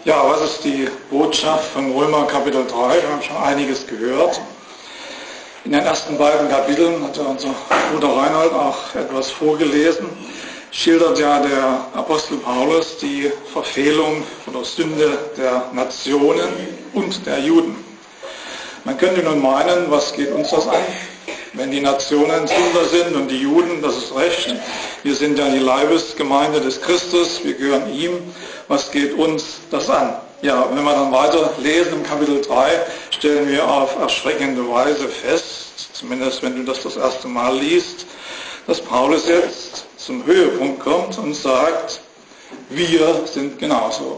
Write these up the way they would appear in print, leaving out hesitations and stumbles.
Ja, was ist die Botschaft von Römer Kapitel 3? Wir haben schon einiges gehört. In den ersten beiden Kapiteln hat ja unser Bruder Reinhold auch etwas vorgelesen, schildert ja der Apostel Paulus die Verfehlung oder Sünde der Nationen und der Juden. Man könnte nun meinen, was geht uns das an? Wenn die Nationen Sünder sind und die Juden, das ist recht. Wir sind ja die Leibesgemeinde des Christus, wir gehören ihm. Was geht uns das an? Ja, wenn wir dann weiter lesen im Kapitel 3, stellen wir auf erschreckende Weise fest, zumindest wenn du das erste Mal liest, dass Paulus jetzt zum Höhepunkt kommt und sagt, wir sind genauso.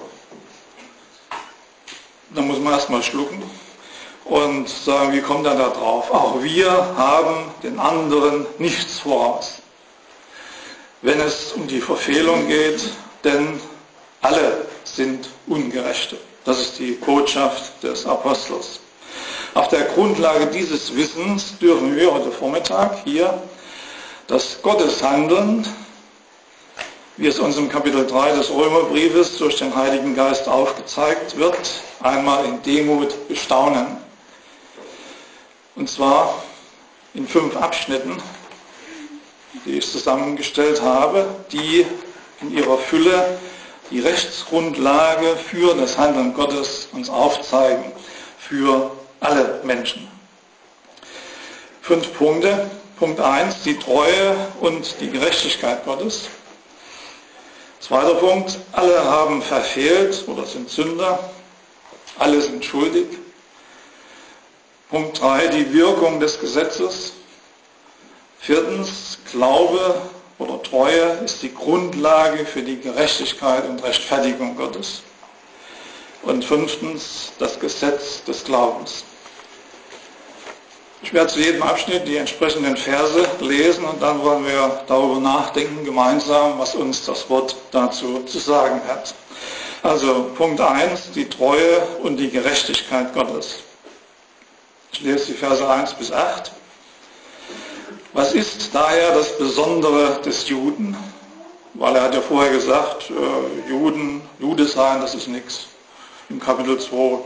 Da muss man erstmal schlucken und sagen, wie kommt er da drauf? Auch wir haben den anderen nichts voraus. Wenn es um die Verfehlung geht, denn alle sind Ungerechte. Das ist die Botschaft des Apostels. Auf der Grundlage dieses Wissens dürfen wir heute Vormittag hier das Gotteshandeln, wie es uns im Kapitel 3 des Römerbriefes durch den Heiligen Geist aufgezeigt wird, einmal in Demut bestaunen. Und zwar in 5 Abschnitten, die ich zusammengestellt habe, die in ihrer Fülle die Rechtsgrundlage für das Handeln Gottes uns aufzeigen, für alle Menschen. 5 Punkte. Punkt 1, die Treue und die Gerechtigkeit Gottes. 2. Punkt, alle haben verfehlt oder sind Sünder, alle sind schuldig. Punkt 3, die Wirkung des Gesetzes. 4. Glaube oder Treue ist die Grundlage für die Gerechtigkeit und Rechtfertigung Gottes. Und 5. das Gesetz des Glaubens. Ich werde zu jedem Abschnitt die entsprechenden Verse lesen und dann wollen wir darüber nachdenken gemeinsam, was uns das Wort dazu zu sagen hat. Also Punkt 1, die Treue und die Gerechtigkeit Gottes. Ich lese die Verse 1 bis 8. Was ist daher das Besondere des Juden? Weil er hat ja vorher gesagt, Jude sein, das ist nichts. Im Kapitel 2.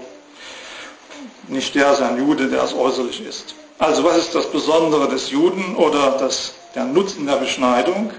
Nicht der sein Jude, der es äußerlich ist. Also was ist das Besondere des Juden oder der Nutzen der Beschneidung?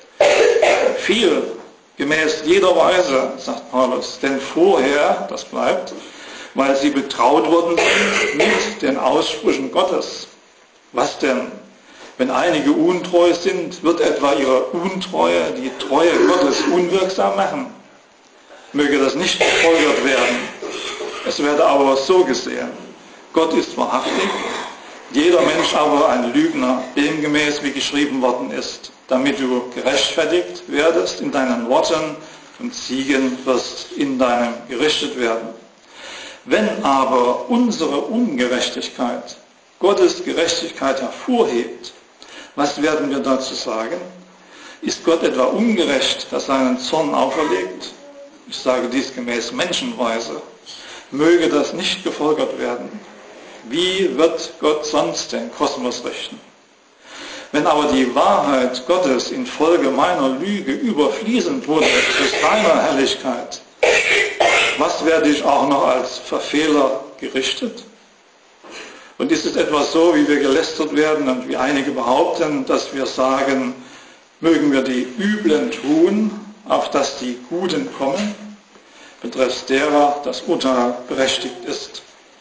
Viel, gemäß jeder Weise, sagt Paulus. Denn vorher, das bleibt, weil sie betraut worden sind mit den Aussprüchen Gottes. Was denn? Wenn einige untreu sind, wird etwa ihre Untreue die Treue Gottes unwirksam machen? Möge das nicht gefolgert werden. Es werde aber so gesehen. Gott ist wahrhaftig, jeder Mensch aber ein Lügner, demgemäß wie geschrieben worden ist, damit du gerechtfertigt werdest in deinen Worten und Siegen wirst in deinem gerichtet werden. Wenn aber unsere Ungerechtigkeit Gottes Gerechtigkeit hervorhebt, was werden wir dazu sagen? Ist Gott etwa ungerecht, der seinen Zorn auferlegt? Ich sage dies gemäß Menschenweise. Möge das nicht gefolgert werden. Wie wird Gott sonst den Kosmos richten? Wenn aber die Wahrheit Gottes infolge meiner Lüge überfließend wurde zu seiner Herrlichkeit, was werde ich auch noch als Verfehler gerichtet? Und ist es etwas so, wie wir gelästert werden und wie einige behaupten, dass wir sagen, mögen wir die Üblen tun, auf dass die Guten kommen, betreffs derer das Urteil berechtigt ist.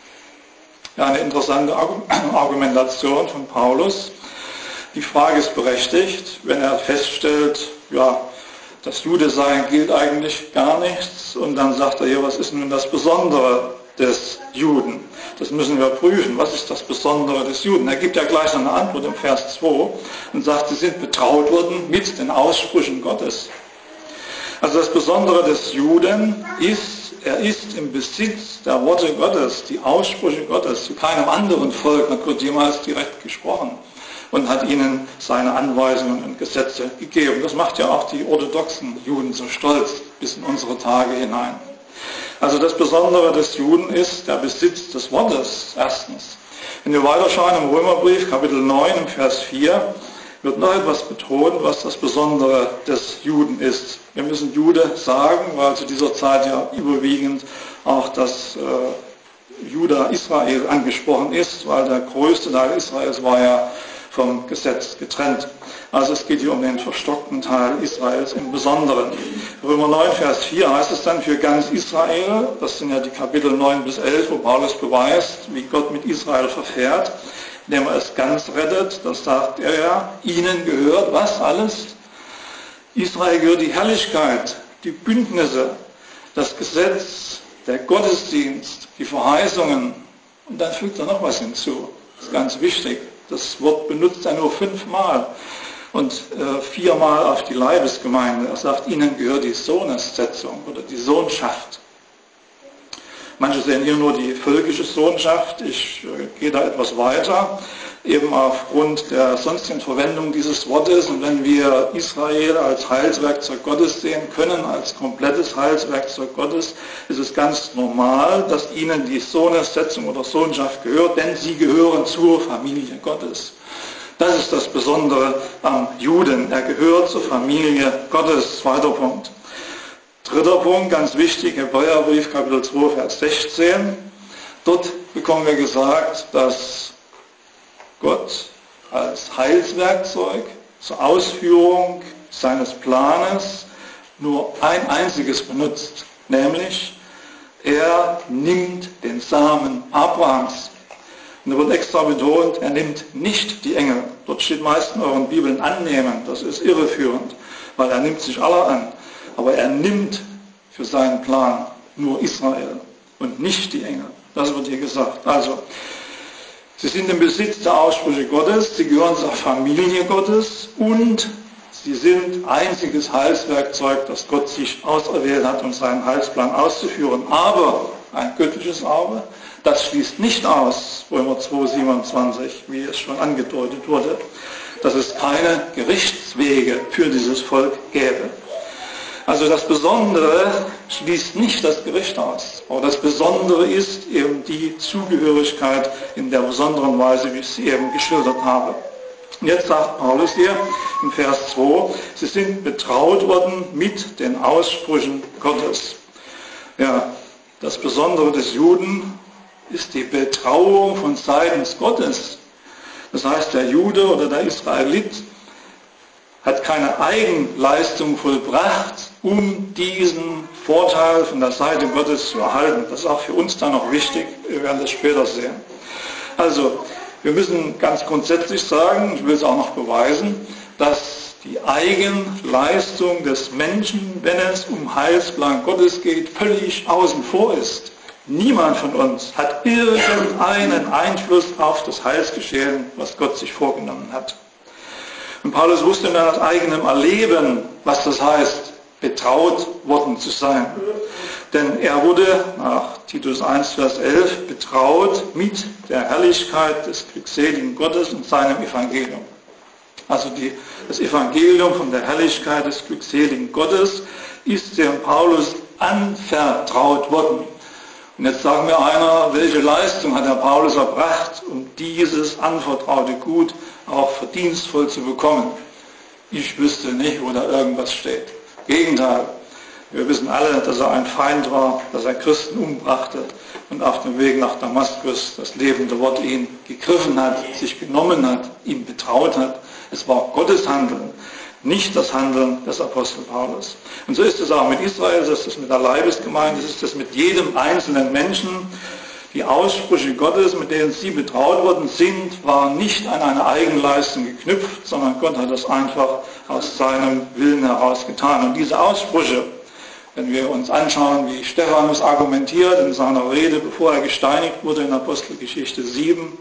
Ja, eine interessante Argumentation von Paulus. Die Frage ist berechtigt, wenn er feststellt, ja, das Judesein gilt eigentlich gar nichts und dann sagt er, ja, was ist nun das Besondere des Juden? Das müssen wir prüfen. Was ist das Besondere des Juden? Er gibt ja gleich eine Antwort im Vers 2 und sagt, sie sind betraut worden mit den Aussprüchen Gottes. Also das Besondere des Juden ist, er ist im Besitz der Worte Gottes, die Aussprüche Gottes. Zu keinem anderen Volk hat Gott jemals direkt gesprochen und hat ihnen seine Anweisungen und Gesetze gegeben. Das macht ja auch die orthodoxen Juden so stolz bis in unsere Tage hinein. Also das Besondere des Juden ist der Besitz des Wortes, erstens. Wenn wir weiterschauen im Römerbrief, Kapitel 9, im Vers 4, wird noch etwas betont, was das Besondere des Juden ist. Wir müssen Jude sagen, weil zu dieser Zeit ja überwiegend auch das Juda Israel angesprochen ist, weil der größte Teil Israels war ja vom Gesetz getrennt. Also es geht hier um den verstockten Teil Israels im Besonderen. Römer 9, Vers 4 heißt es dann für ganz Israel, das sind ja die Kapitel 9 bis 11, wo Paulus beweist, wie Gott mit Israel verfährt, indem er es ganz rettet. Das sagt er ja, ihnen gehört was alles? Israel gehört die Herrlichkeit, die Bündnisse, das Gesetz, der Gottesdienst, die Verheißungen. Und dann fügt er noch was hinzu. Das ist ganz wichtig. Das Wort benutzt er nur 5-mal und 4-mal auf die Leibesgemeinde. Er sagt, ihnen gehört die Sohnessetzung oder die Sohnschaft. Manche sehen hier nur die völkische Sohnschaft. Ich gehe da etwas weiter, eben aufgrund der sonstigen Verwendung dieses Wortes. Und wenn wir Israel als Heilswerkzeug Gottes sehen können, als komplettes Heilswerkzeug Gottes, ist es ganz normal, dass ihnen die Sohnessetzung oder Sohnschaft gehört, denn sie gehören zur Familie Gottes. Das ist das Besondere am Juden. Er gehört zur Familie Gottes. Zweiter Punkt. Dritter Punkt, ganz wichtig, Hebräerbrief, Kapitel 2, Vers 16. Dort bekommen wir gesagt, dass Gott als Heilswerkzeug zur Ausführung seines Planes nur ein einziges benutzt, nämlich er nimmt den Samen Abrahams. Und da wird extra betont, er nimmt nicht die Engel. Dort steht meist in euren Bibeln annehmen, das ist irreführend, weil er nimmt sich aller an. Aber er nimmt für seinen Plan nur Israel und nicht die Engel. Das wird hier gesagt. Also, sie sind im Besitz der Aussprüche Gottes, sie gehören zur Familie Gottes und sie sind einziges Heilswerkzeug, das Gott sich auserwählt hat, um seinen Heilsplan auszuführen. Aber, ein göttliches Aber, das schließt nicht aus, Römer 2, 27, wie es schon angedeutet wurde, dass es keine Gerichtswege für dieses Volk gäbe. Also das Besondere schließt nicht das Gericht aus. Aber das Besondere ist eben die Zugehörigkeit in der besonderen Weise, wie ich sie eben geschildert habe. Und jetzt sagt Paulus hier im Vers 2, sie sind betraut worden mit den Aussprüchen Gottes. Ja, das Besondere des Juden ist die Betrauung von seitens Gottes. Das heißt, der Jude oder der Israelit hat keine Eigenleistung vollbracht, um diesen Vorteil von der Seite Gottes zu erhalten. Das ist auch für uns dann noch wichtig, wir werden das später sehen. Also, wir müssen ganz grundsätzlich sagen, ich will es auch noch beweisen, dass die Eigenleistung des Menschen, wenn es um Heilsplan Gottes geht, völlig außen vor ist. Niemand von uns hat irgendeinen Einfluss auf das Heilsgeschehen, was Gott sich vorgenommen hat. Und Paulus wusste in seinem eigenen Erleben, was das heißt, betraut worden zu sein. Denn er wurde nach Titus 1, Vers 11 betraut mit der Herrlichkeit des glückseligen Gottes und seinem Evangelium. Also das Evangelium von der Herrlichkeit des glückseligen Gottes ist dem Paulus anvertraut worden. Und jetzt sagen wir einer, welche Leistung hat der Paulus erbracht, um dieses anvertraute Gut auch verdienstvoll zu bekommen. Ich wüsste nicht, wo da irgendwas steht. Gegenteil. Wir wissen alle, dass er ein Feind war, dass er Christen umbrachte und auf dem Weg nach Damaskus das lebende Wort ihn gegriffen hat, sich genommen hat, ihm betraut hat. Es war Gottes Handeln, nicht das Handeln des Apostel Paulus. Und so ist es auch mit Israel, so ist es mit der Leibesgemeinde, so ist es mit jedem einzelnen Menschen. Die Aussprüche Gottes, mit denen sie betraut worden sind, waren nicht an eine Eigenleistung geknüpft, sondern Gott hat das einfach aus seinem Willen heraus getan. Und diese Aussprüche, wenn wir uns anschauen, wie Stephanus argumentiert in seiner Rede, bevor er gesteinigt wurde in Apostelgeschichte 7,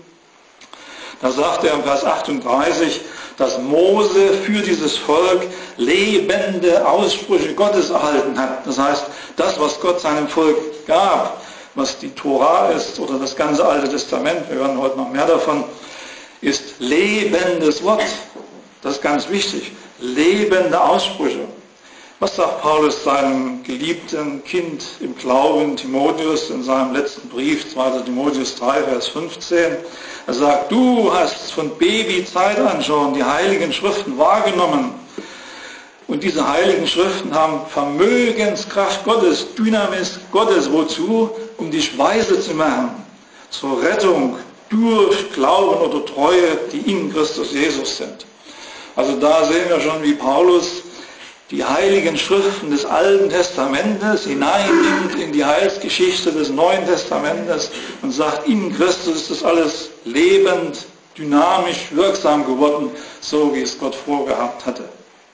da sagt er im Vers 38, dass Mose für dieses Volk lebende Aussprüche Gottes erhalten hat. Das heißt, das, was Gott seinem Volk gab, was die Tora ist oder das ganze Alte Testament, wir hören heute noch mehr davon, ist lebendes Wort. Das ist ganz wichtig. Lebende Aussprüche. Was sagt Paulus seinem geliebten Kind im Glauben, Timotheus, in seinem letzten Brief, 2. Timotheus 3, Vers 15? Er sagt, du hast von Babyzeit an schon die heiligen Schriften wahrgenommen. Und diese heiligen Schriften haben Vermögenskraft Gottes, Dynamis Gottes. Wozu? Um dich weise zu machen. Zur Rettung durch Glauben oder Treue, die in Christus Jesus sind. Also da sehen wir schon, wie Paulus die heiligen Schriften des Alten Testamentes hineinnimmt in die Heilsgeschichte des Neuen Testamentes und sagt, in Christus ist das alles lebend, dynamisch, wirksam geworden, so wie es Gott vorgehabt hatte.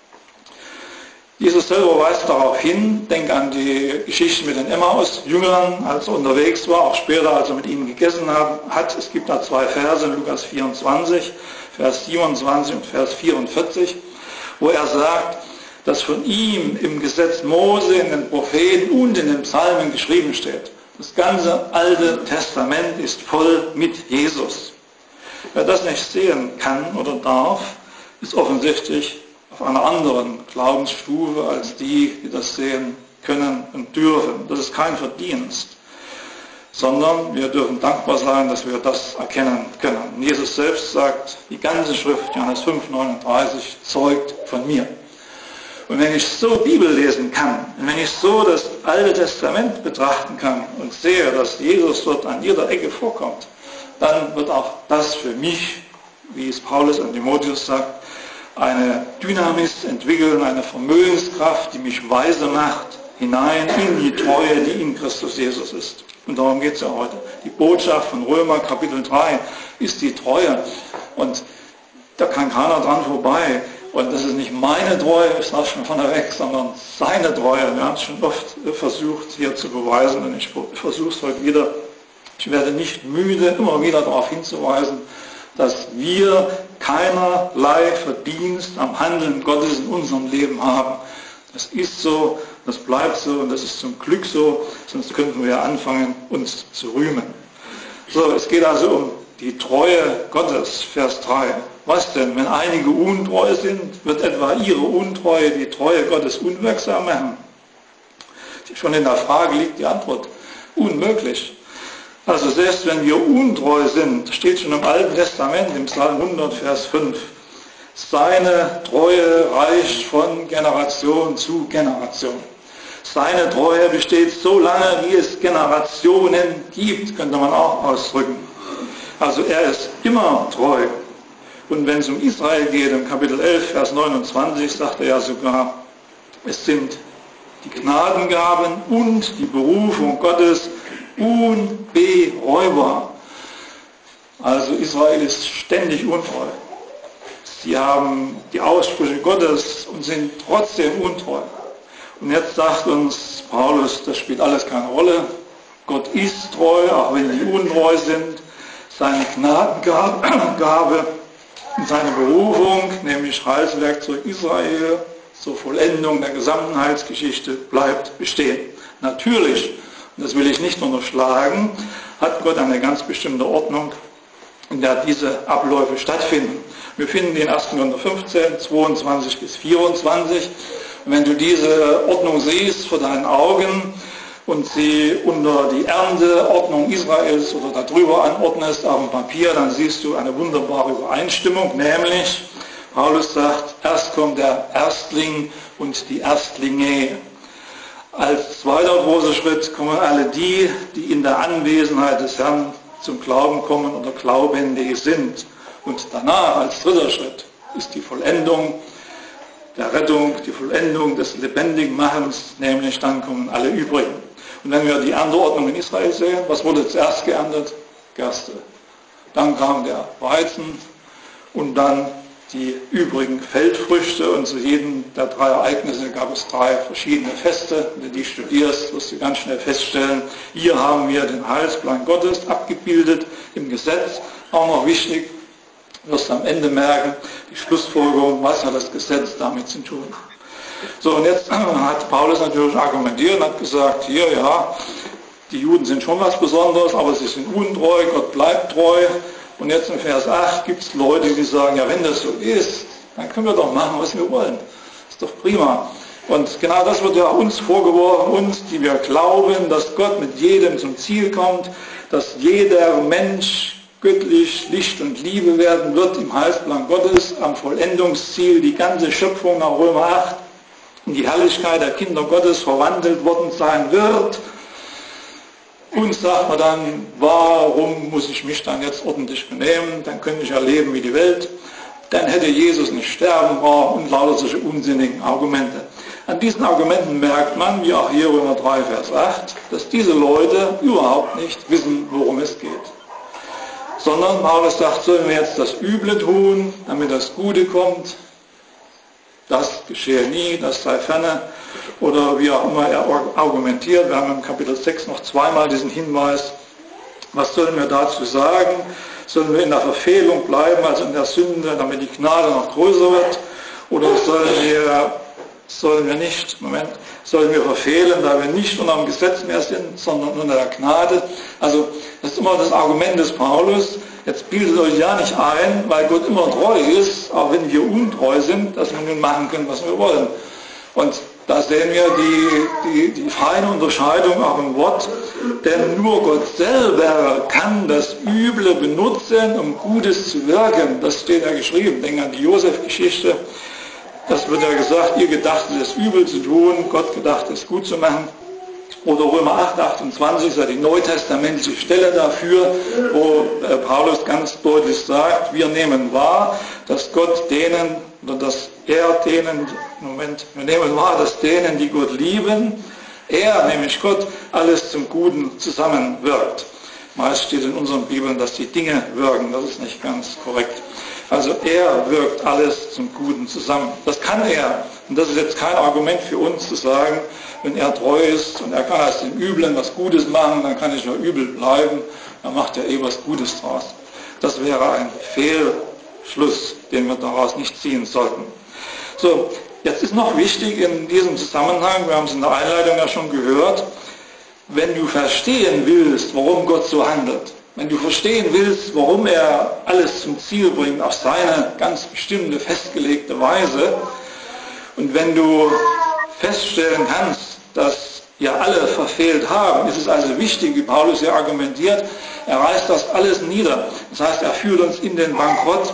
Jesus selber weist darauf hin, denk an die Geschichte mit den Emmaus-Jüngern, als er unterwegs war, auch später, als er mit ihnen gegessen hat. Es gibt da 2 Verse in Lukas 24, Vers 27 und Vers 44, wo er sagt, dass von ihm im Gesetz Mose, in den Propheten und in den Psalmen geschrieben steht. Das ganze Alte Testament ist voll mit Jesus. Wer das nicht sehen kann oder darf, ist offensichtlich auf einer anderen Glaubensstufe als die das sehen können und dürfen. Das ist kein Verdienst, sondern wir dürfen dankbar sein, dass wir das erkennen können. Und Jesus selbst sagt, die ganze Schrift, Johannes 5,39, zeugt von mir. Und wenn ich so Bibel lesen kann, und wenn ich so das Alte Testament betrachten kann und sehe, dass Jesus dort an jeder Ecke vorkommt, dann wird auch das für mich, wie es Paulus an Timotheus sagt, eine Dynamis entwickeln, eine Vermögenskraft, die mich weise macht, hinein in die Treue, die in Christus Jesus ist. Und darum geht es ja heute. Die Botschaft von Römer Kapitel 3 ist die Treue. Und da kann keiner dran vorbei. Und das ist nicht meine Treue, ich sage schon vorneweg, sondern seine Treue. Wir haben es schon oft versucht hier zu beweisen und ich versuche es heute wieder. Ich werde nicht müde, immer wieder darauf hinzuweisen, dass wir keinerlei Verdienst am Handeln Gottes in unserem Leben haben. Das ist so, das bleibt so und das ist zum Glück so, sonst könnten wir ja anfangen, uns zu rühmen. So, es geht also um die Treue Gottes, Vers 3. Was denn? Wenn einige untreu sind, wird etwa ihre Untreue die Treue Gottes unwirksam machen? Schon in der Frage liegt die Antwort. Unmöglich. Also selbst wenn wir untreu sind, steht schon im Alten Testament, im Psalm 100, Vers 5, seine Treue reicht von Generation zu Generation. Seine Treue besteht so lange, wie es Generationen gibt, könnte man auch ausdrücken. Also er ist immer treu. Und wenn es um Israel geht, im Kapitel 11, Vers 29, sagt er ja sogar, es sind die Gnadengaben und die Berufung Gottes unbereubar. Also Israel ist ständig untreu. Sie haben die Aussprüche Gottes und sind trotzdem untreu. Und jetzt sagt uns Paulus, das spielt alles keine Rolle. Gott ist treu, auch wenn die untreu sind. Seine Gnadengabe und seine Berufung, nämlich Heilswerkzeug Israel, zur Vollendung der gesamten Heilsgeschichte, bleibt bestehen. Natürlich, und das will ich nicht unterschlagen, hat Gott eine ganz bestimmte Ordnung, in der diese Abläufe stattfinden. Wir finden die in 1. Korinther 15, 22 bis 24. Und wenn du diese Ordnung siehst vor deinen Augen und sie unter die Ernteordnung Israels oder darüber anordnest auf dem Papier, dann siehst du eine wunderbare Übereinstimmung, nämlich Paulus sagt, erst kommt der Erstling und die Erstlinge. Als zweiter großer Schritt kommen alle die, die in der Anwesenheit des Herrn zum Glauben kommen oder Glaubende sind. Und danach, als dritter Schritt, ist die Vollendung der Rettung, die Vollendung des lebendigen Machens, nämlich dann kommen alle übrigen. Und wenn wir die Ernteordnung in Israel sehen, was wurde zuerst geerntet? Gerste. Dann kam der Weizen und dann die übrigen Feldfrüchte, und zu jedem der 3 Ereignisse gab es 3 verschiedene Feste. Wenn du die studierst, wirst du ganz schnell feststellen, hier haben wir den Heilsplan Gottes abgebildet im Gesetz. Auch noch wichtig, wirst du am Ende merken, die Schlussfolgerung, was hat das Gesetz damit zu tun. So, und jetzt hat Paulus natürlich argumentiert und hat gesagt, hier, ja, die Juden sind schon was Besonderes, aber sie sind untreu, Gott bleibt treu. Und jetzt in Vers 8 gibt es Leute, die sagen, ja, wenn das so ist, dann können wir doch machen, was wir wollen. Ist doch prima. Und genau das wird ja uns vorgeworfen, uns, die wir glauben, dass Gott mit jedem zum Ziel kommt, dass jeder Mensch göttlich Licht und Liebe werden wird im Heilsplan Gottes, am Vollendungsziel, die ganze Schöpfung nach Römer 8 in die Herrlichkeit der Kinder Gottes verwandelt worden sein wird. Und sagt man dann, warum muss ich mich dann jetzt ordentlich benehmen, dann könnte ich ja leben wie die Welt, dann hätte Jesus nicht sterben brauchen und lauter solche unsinnigen Argumente. An diesen Argumenten merkt man, wie auch hier Römer 3, Vers 8, dass diese Leute überhaupt nicht wissen, worum es geht. Sondern Paulus sagt, sollen wir jetzt das Üble tun, damit das Gute kommt? Das geschehe nie, das sei ferne. Oder wie auch immer er argumentiert. Wir haben im Kapitel 6 noch zweimal diesen Hinweis. Was sollen wir dazu sagen? Sollen wir in der Verfehlung bleiben, also in der Sünde, damit die Gnade noch größer wird? Oder sollen wir verfehlen, da wir nicht unter dem Gesetz mehr sind, sondern unter der Gnade? Also das ist immer das Argument des Paulus. Jetzt bildet euch ja nicht ein, weil Gott immer treu ist, auch wenn wir untreu sind, dass wir nun machen können, was wir wollen. Und da sehen wir die feine Unterscheidung auch im Wort, denn nur Gott selber kann das Üble benutzen, um Gutes zu wirken. Das steht ja geschrieben. Denken an die Josef-Geschichte. Das wird ja gesagt, ihr gedachtet es übel zu tun, Gott gedacht es gut zu machen. Oder Römer 8, 28 ist ja die neutestamentliche Stelle dafür, wo Paulus ganz deutlich sagt, wir nehmen wahr, dass Gott denen, oder dass er denen, wir nehmen wahr, dass denen, die Gott lieben, er, nämlich Gott, alles zum Guten zusammenwirkt. Meist steht in unseren Bibeln, dass die Dinge wirken, das ist nicht ganz korrekt. Also er wirkt alles zum Guten zusammen. Das kann er. Und das ist jetzt kein Argument für uns zu sagen, wenn er treu ist und er kann aus dem Üblen was Gutes machen, dann kann ich nur übel bleiben, dann macht er was Gutes draus. Das wäre ein Fehlschluss, den wir daraus nicht ziehen sollten. So, jetzt ist noch wichtig in diesem Zusammenhang, wir haben es in der Einleitung ja schon gehört, wenn du verstehen willst, warum Gott so handelt, wenn du verstehen willst, warum er alles zum Ziel bringt, auf seine ganz bestimmte, festgelegte Weise, und wenn du feststellen kannst, dass ja alle verfehlt haben, ist es also wichtig, wie Paulus hier argumentiert, er reißt das alles nieder. Das heißt, er führt uns in den Bankrott.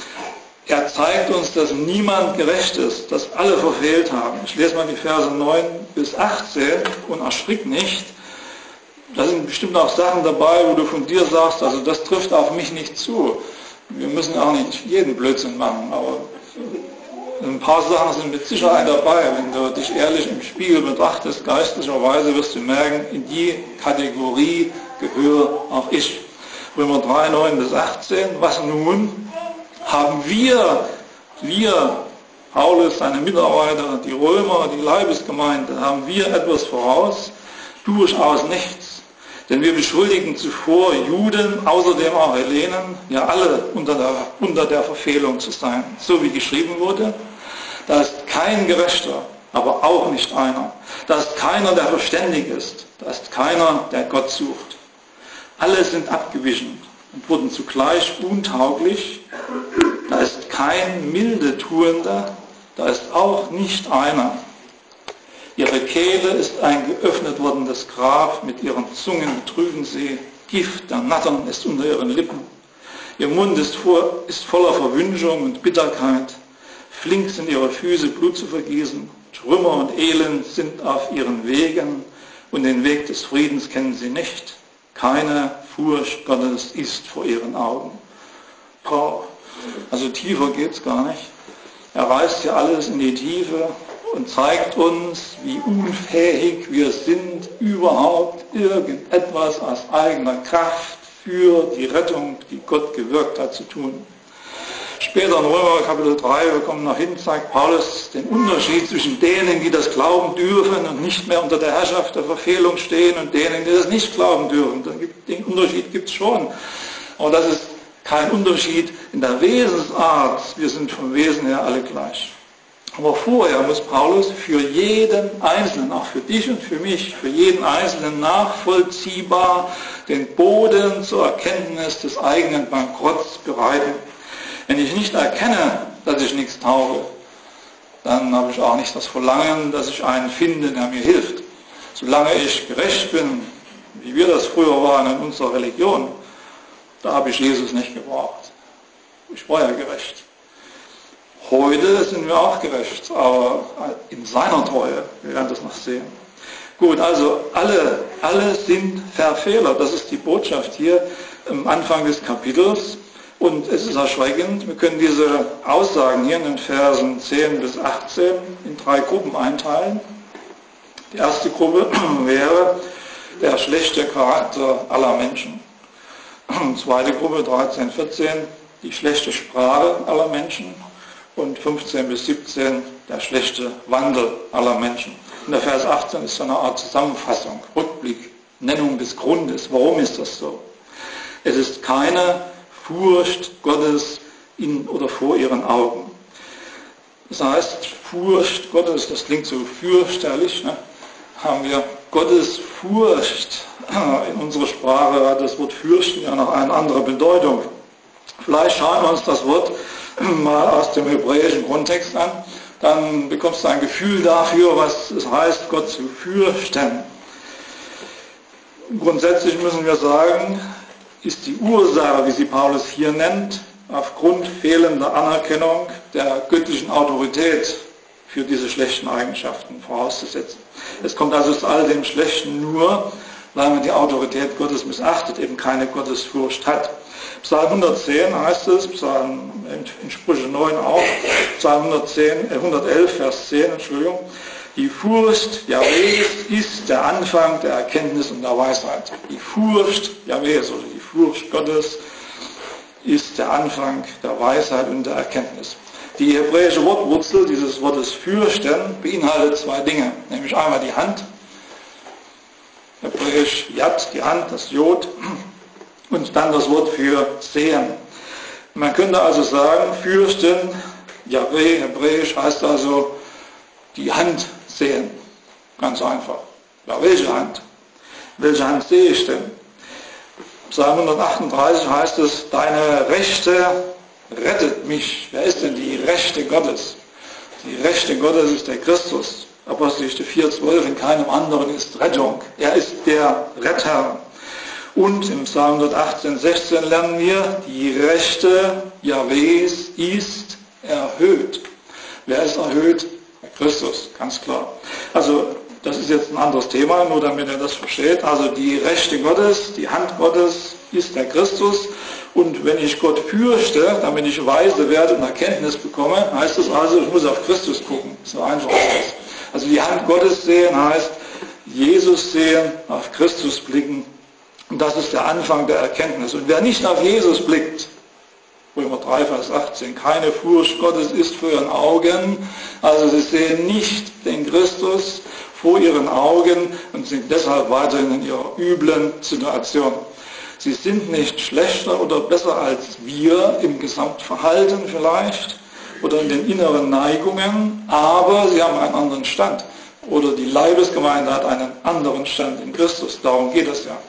Er zeigt uns, dass niemand gerecht ist, dass alle verfehlt haben. Ich lese mal die Verse 9 bis 18 und erschrick nicht. Da sind bestimmt auch Sachen dabei, wo du von dir sagst, also das trifft auf mich nicht zu. Wir müssen auch nicht jeden Blödsinn machen, aber ein paar Sachen sind mit Sicherheit dabei. Wenn du dich ehrlich im Spiegel betrachtest, geistlicherweise, wirst du merken, in die Kategorie gehöre auch ich. Römer 3, 9 bis 18, was nun? Haben wir, Paulus, seine Mitarbeiter, die Römer, die Leibesgemeinde, haben wir etwas voraus? Durchaus nichts. Denn wir beschuldigen zuvor Juden, außerdem auch Hellenen, ja alle unter der Verfehlung zu sein. So wie geschrieben wurde, da ist kein Gerechter, aber auch nicht einer. Da ist keiner, der verständig ist. Da ist keiner, der Gott sucht. Alle sind abgewichen und wurden zugleich untauglich. Da ist kein Mildetuender, da ist auch nicht einer. Ihre Kehle ist ein geöffnet wordenes Grab, mit ihren Zungen betrügen sie, Gift der Nattern ist unter ihren Lippen. Ihr Mund ist voller Verwünschung und Bitterkeit, flink sind ihre Füße, Blut zu vergießen, Trümmer und Elend sind auf ihren Wegen und den Weg des Friedens kennen sie nicht. Keine Furcht Gottes ist vor ihren Augen. Also tiefer geht's gar nicht. Er reißt hier alles in die Tiefe und zeigt uns, wie unfähig wir sind, überhaupt irgendetwas aus eigener Kraft für die Rettung, die Gott gewirkt hat, zu tun. Später in Römer Kapitel 3, wir kommen noch hin, zeigt Paulus den Unterschied zwischen denen, die das glauben dürfen und nicht mehr unter der Herrschaft der Verfehlung stehen, und denen, die das nicht glauben dürfen. Den Unterschied gibt es schon. Aber das ist kein Unterschied in der Wesensart. Wir sind vom Wesen her alle gleich. Aber vorher muss Paulus für jeden Einzelnen, auch für dich und für mich, für jeden Einzelnen nachvollziehbar den Boden zur Erkenntnis des eigenen Bankrotts bereiten. Wenn ich nicht erkenne, dass ich nichts tauge, dann habe ich auch nicht das Verlangen, dass ich einen finde, der mir hilft. Solange ich gerecht bin, wie wir das früher waren in unserer Religion, da habe ich Jesus nicht gebraucht. Ich war ja gerecht. Heute sind wir auch gerecht, aber in seiner Treue. Wir werden das noch sehen. Gut, also alle sind Verfehler. Das ist die Botschaft hier am Anfang des Kapitels. Und es ist erschreckend, wir können diese Aussagen hier in den Versen 10 bis 18 in 3 Gruppen einteilen. Die erste Gruppe wäre der schlechte Charakter aller Menschen. Die zweite Gruppe, 13, 14, die schlechte Sprache aller Menschen. Und 15 bis 17, der schlechte Wandel aller Menschen. Und der Vers 18 ist so eine Art Zusammenfassung, Rückblick, Nennung des Grundes. Warum ist das so? Es ist keine Furcht Gottes in oder vor ihren Augen. Das heißt, Furcht Gottes, das klingt so fürchterlich, ne? Haben wir Gottes Furcht. In unserer Sprache hat das Wort fürchten ja noch eine andere Bedeutung. Vielleicht schauen wir uns das Wort mal aus dem hebräischen Kontext an, dann bekommst du ein Gefühl dafür, was es heißt, Gott zu fürchten. Grundsätzlich müssen wir sagen, ist die Ursache, wie sie Paulus hier nennt, aufgrund fehlender Anerkennung der göttlichen Autorität für diese schlechten Eigenschaften vorauszusetzen. Es kommt also zu all dem Schlechten nur, weil man die Autorität Gottes missachtet, eben keine Gottesfurcht hat. Psalm 110 heißt es, in Sprüche 9 auch, Psalm 111, Vers 10, Entschuldigung, die Furcht Jahwes ist der Anfang der Erkenntnis und der Weisheit. Die Furcht Jahwes oder die Furcht Gottes ist der Anfang der Weisheit und der Erkenntnis. Die hebräische Wortwurzel dieses Wortes fürchten beinhaltet 2 Dinge, nämlich einmal die Hand, hebräisch Yad, die Hand, das Jod, und dann das Wort für sehen. Man könnte also sagen, fürchten, Yahweh, hebräisch heißt also die Hand sehen. Ganz einfach. Ja, welche Hand? Welche Hand sehe ich denn? Psalm 138 heißt es, deine Rechte rettet mich. Wer ist denn die Rechte Gottes? Die Rechte Gottes ist der Christus. Apostelgeschichte 4,12, in keinem anderen ist Rettung. Er ist der Retter. Und im Psalm 118, 16 lernen wir, die Rechte Jahwes ist erhöht. Wer ist erhöht? Der Christus, ganz klar. Also das ist jetzt ein anderes Thema, nur damit ihr das versteht. Also die Rechte Gottes, die Hand Gottes ist der Christus. Und wenn ich Gott fürchte, damit ich weise werde und Erkenntnis bekomme, heißt es also, ich muss auf Christus gucken. So einfach ist das. Also die Hand Gottes sehen heißt, Jesus sehen, auf Christus blicken. Und das ist der Anfang der Erkenntnis. Und wer nicht auf Jesus blickt, Römer 3, Vers 18, keine Furcht Gottes ist vor ihren Augen. Also sie sehen nicht den Christus vor ihren Augen und sind deshalb weiterhin in ihrer üblen Situation. Sie sind nicht schlechter oder besser als wir im Gesamtverhalten vielleicht oder in den inneren Neigungen, aber sie haben einen anderen Stand. Oder die Leibesgemeinde hat einen anderen Stand in Christus. Darum geht es ja.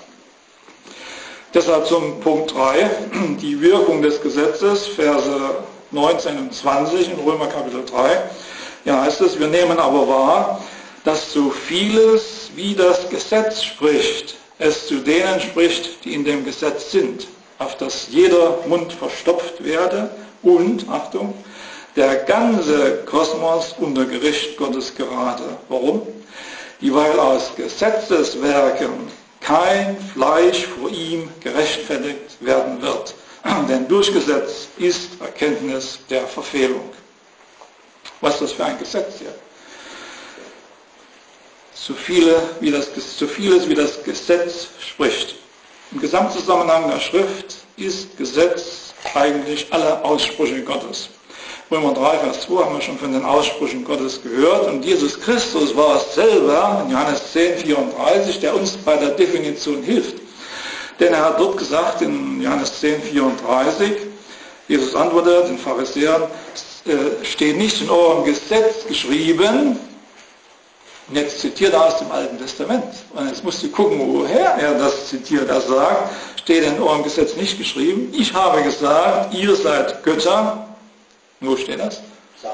Deshalb zum Punkt 3, die Wirkung des Gesetzes, Verse 19 und 20 in Römer Kapitel 3. Ja, heißt es, wir nehmen aber wahr, dass so vieles, wie das Gesetz spricht, es zu denen spricht, die in dem Gesetz sind, auf dass jeder Mund verstopft werde und, Achtung, der ganze Kosmos unter Gericht Gottes gerate. Warum? Dieweil aus Gesetzeswerken kein Fleisch vor ihm gerechtfertigt werden wird. Denn durch Gesetz ist Erkenntnis der Verfehlung. Was ist das für ein Gesetz hier? So vieles wie das Gesetz spricht. Im Gesamtzusammenhang der Schrift ist Gesetz eigentlich alle Aussprüche Gottes. Römer 3, Vers 2 haben wir schon von den Aussprüchen Gottes gehört. Und Jesus Christus war es selber, in Johannes 10, 34, der uns bei der Definition hilft. Denn er hat dort gesagt, in Johannes 10, 34, Jesus antwortet den Pharisäern, steht nicht in eurem Gesetz geschrieben, und jetzt zitiert er aus dem Alten Testament. Und jetzt musst du gucken, woher er das zitiert. Er sagt, steht in eurem Gesetz nicht geschrieben, ich habe gesagt, ihr seid Götter. Wo steht das?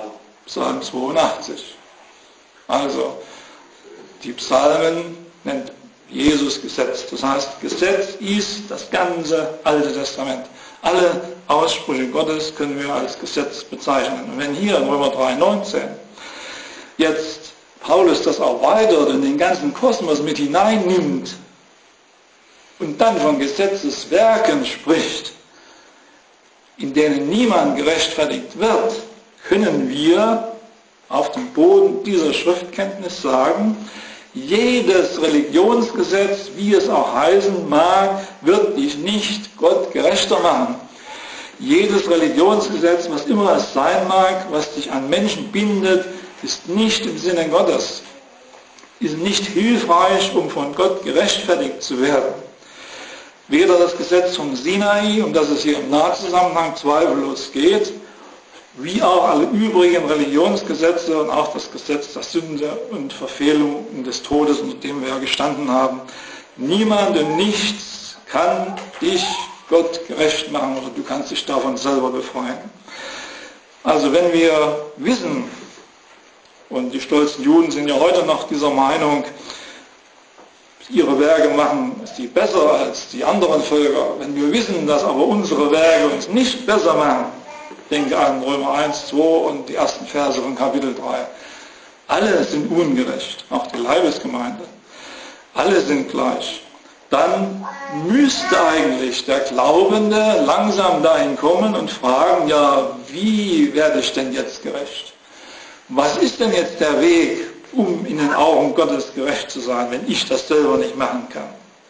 Psalm 82. Also, die Psalmen nennt Jesus Gesetz. Das heißt, Gesetz ist das ganze Alte Testament. Alle Aussprüche Gottes können wir als Gesetz bezeichnen. Und wenn hier in Römer 3,19 jetzt Paulus das erweitert und den ganzen Kosmos mit hineinnimmt und dann von Gesetzeswerken spricht, in denen niemand gerechtfertigt wird, können wir auf dem Boden dieser Schriftkenntnis sagen, jedes Religionsgesetz, wie es auch heißen mag, wird dich nicht Gott gerechter machen. Jedes Religionsgesetz, was immer es sein mag, was dich an Menschen bindet, ist nicht im Sinne Gottes, ist nicht hilfreich, um von Gott gerechtfertigt zu werden. Weder das Gesetz vom Sinai, um das es hier im Nahzusammenhang zweifellos geht, wie auch alle übrigen Religionsgesetze und auch das Gesetz der Sünde und Verfehlung und des Todes, unter dem wir ja gestanden haben. Niemand und nichts kann dich Gott gerecht machen oder du kannst dich davon selber befreien. Also wenn wir wissen, und die stolzen Juden sind ja heute noch dieser Meinung, ihre Werke machen sie besser als die anderen Völker. Wenn wir wissen, dass aber unsere Werke uns nicht besser machen, denke an Römer 1, 2 und die ersten Verse von Kapitel 3. Alle sind ungerecht, auch die Leibesgemeinde. Alle sind gleich. Dann müsste eigentlich der Glaubende langsam dahin kommen und fragen, ja, wie werde ich denn jetzt gerecht? Was ist denn jetzt der Weg, um in den Augen Gottes gerecht zu sein, wenn ich das selber nicht machen kann?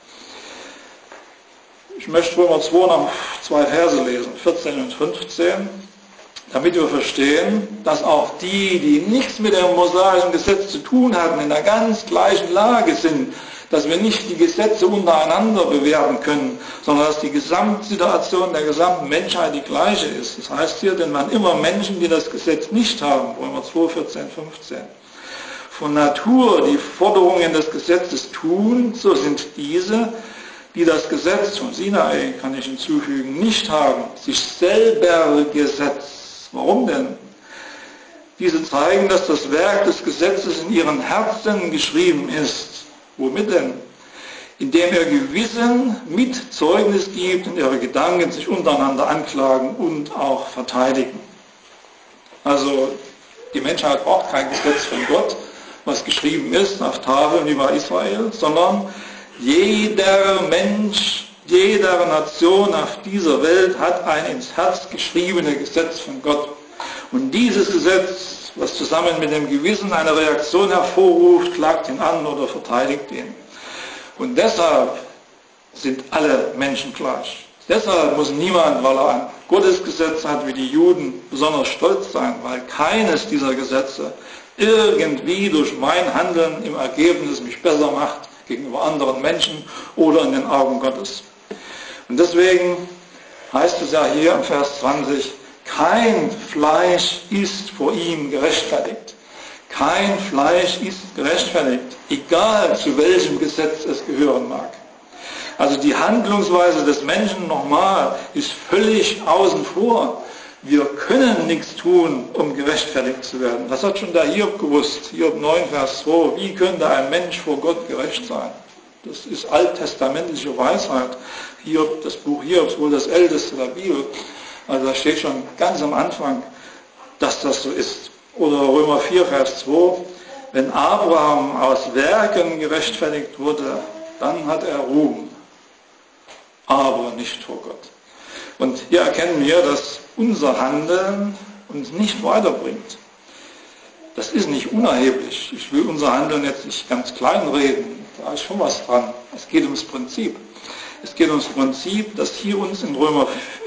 Ich möchte Römer 2 noch 2 Verse lesen, 14 und 15, damit wir verstehen, dass auch die nichts mit dem mosaischen Gesetz zu tun hatten, in der ganz gleichen Lage sind, dass wir nicht die Gesetze untereinander bewerten können, sondern dass die Gesamtsituation der gesamten Menschheit die gleiche ist. Das heißt hier, denn wann immer Menschen, die das Gesetz nicht haben, Römer 2, 14, 15, von Natur die Forderungen des Gesetzes tun, so sind diese, die das Gesetz von Sinai, kann ich hinzufügen, nicht haben, sich selber Gesetz. Warum denn? Diese zeigen, dass das Werk des Gesetzes in ihren Herzen geschrieben ist. Womit denn? Indem ihr Gewissen mit Zeugnis gibt und ihre Gedanken sich untereinander anklagen und auch verteidigen. Also die Menschheit braucht kein Gesetz von Gott, was geschrieben ist auf Tafeln wie bei Israel, sondern jeder Mensch, jede Nation auf dieser Welt hat ein ins Herz geschriebenes Gesetz von Gott. Und dieses Gesetz, was zusammen mit dem Gewissen eine Reaktion hervorruft, klagt ihn an oder verteidigt ihn. Und deshalb sind alle Menschen gleich. Deshalb muss niemand, weil er ein Gottesgesetz hat wie die Juden, besonders stolz sein, weil keines dieser Gesetze irgendwie durch mein Handeln im Ergebnis mich besser macht gegenüber anderen Menschen oder in den Augen Gottes. Und deswegen heißt es ja hier im Vers 20, kein Fleisch ist vor ihm gerechtfertigt. Kein Fleisch ist gerechtfertigt, egal zu welchem Gesetz es gehören mag. Also die Handlungsweise des Menschen, nochmal, ist völlig außen vor. Wir können nichts tun, um gerechtfertigt zu werden. Das hat schon der Hiob gewusst. Hiob 9, Vers 2. Wie könnte ein Mensch vor Gott gerecht sein? Das ist alttestamentliche Weisheit. Hiob, das Buch Hiobs, wohl das älteste der Bibel. Also da steht schon ganz am Anfang, dass das so ist. Oder Römer 4, Vers 2. Wenn Abraham aus Werken gerechtfertigt wurde, dann hat er Ruhm, aber nicht vor Gott. Und hier erkennen wir, dass unser Handeln uns nicht weiterbringt. Das ist nicht unerheblich. Ich will unser Handeln jetzt nicht ganz klein reden. Da ist schon was dran. Es geht ums Prinzip. Es geht ums Prinzip, das hier uns in Römer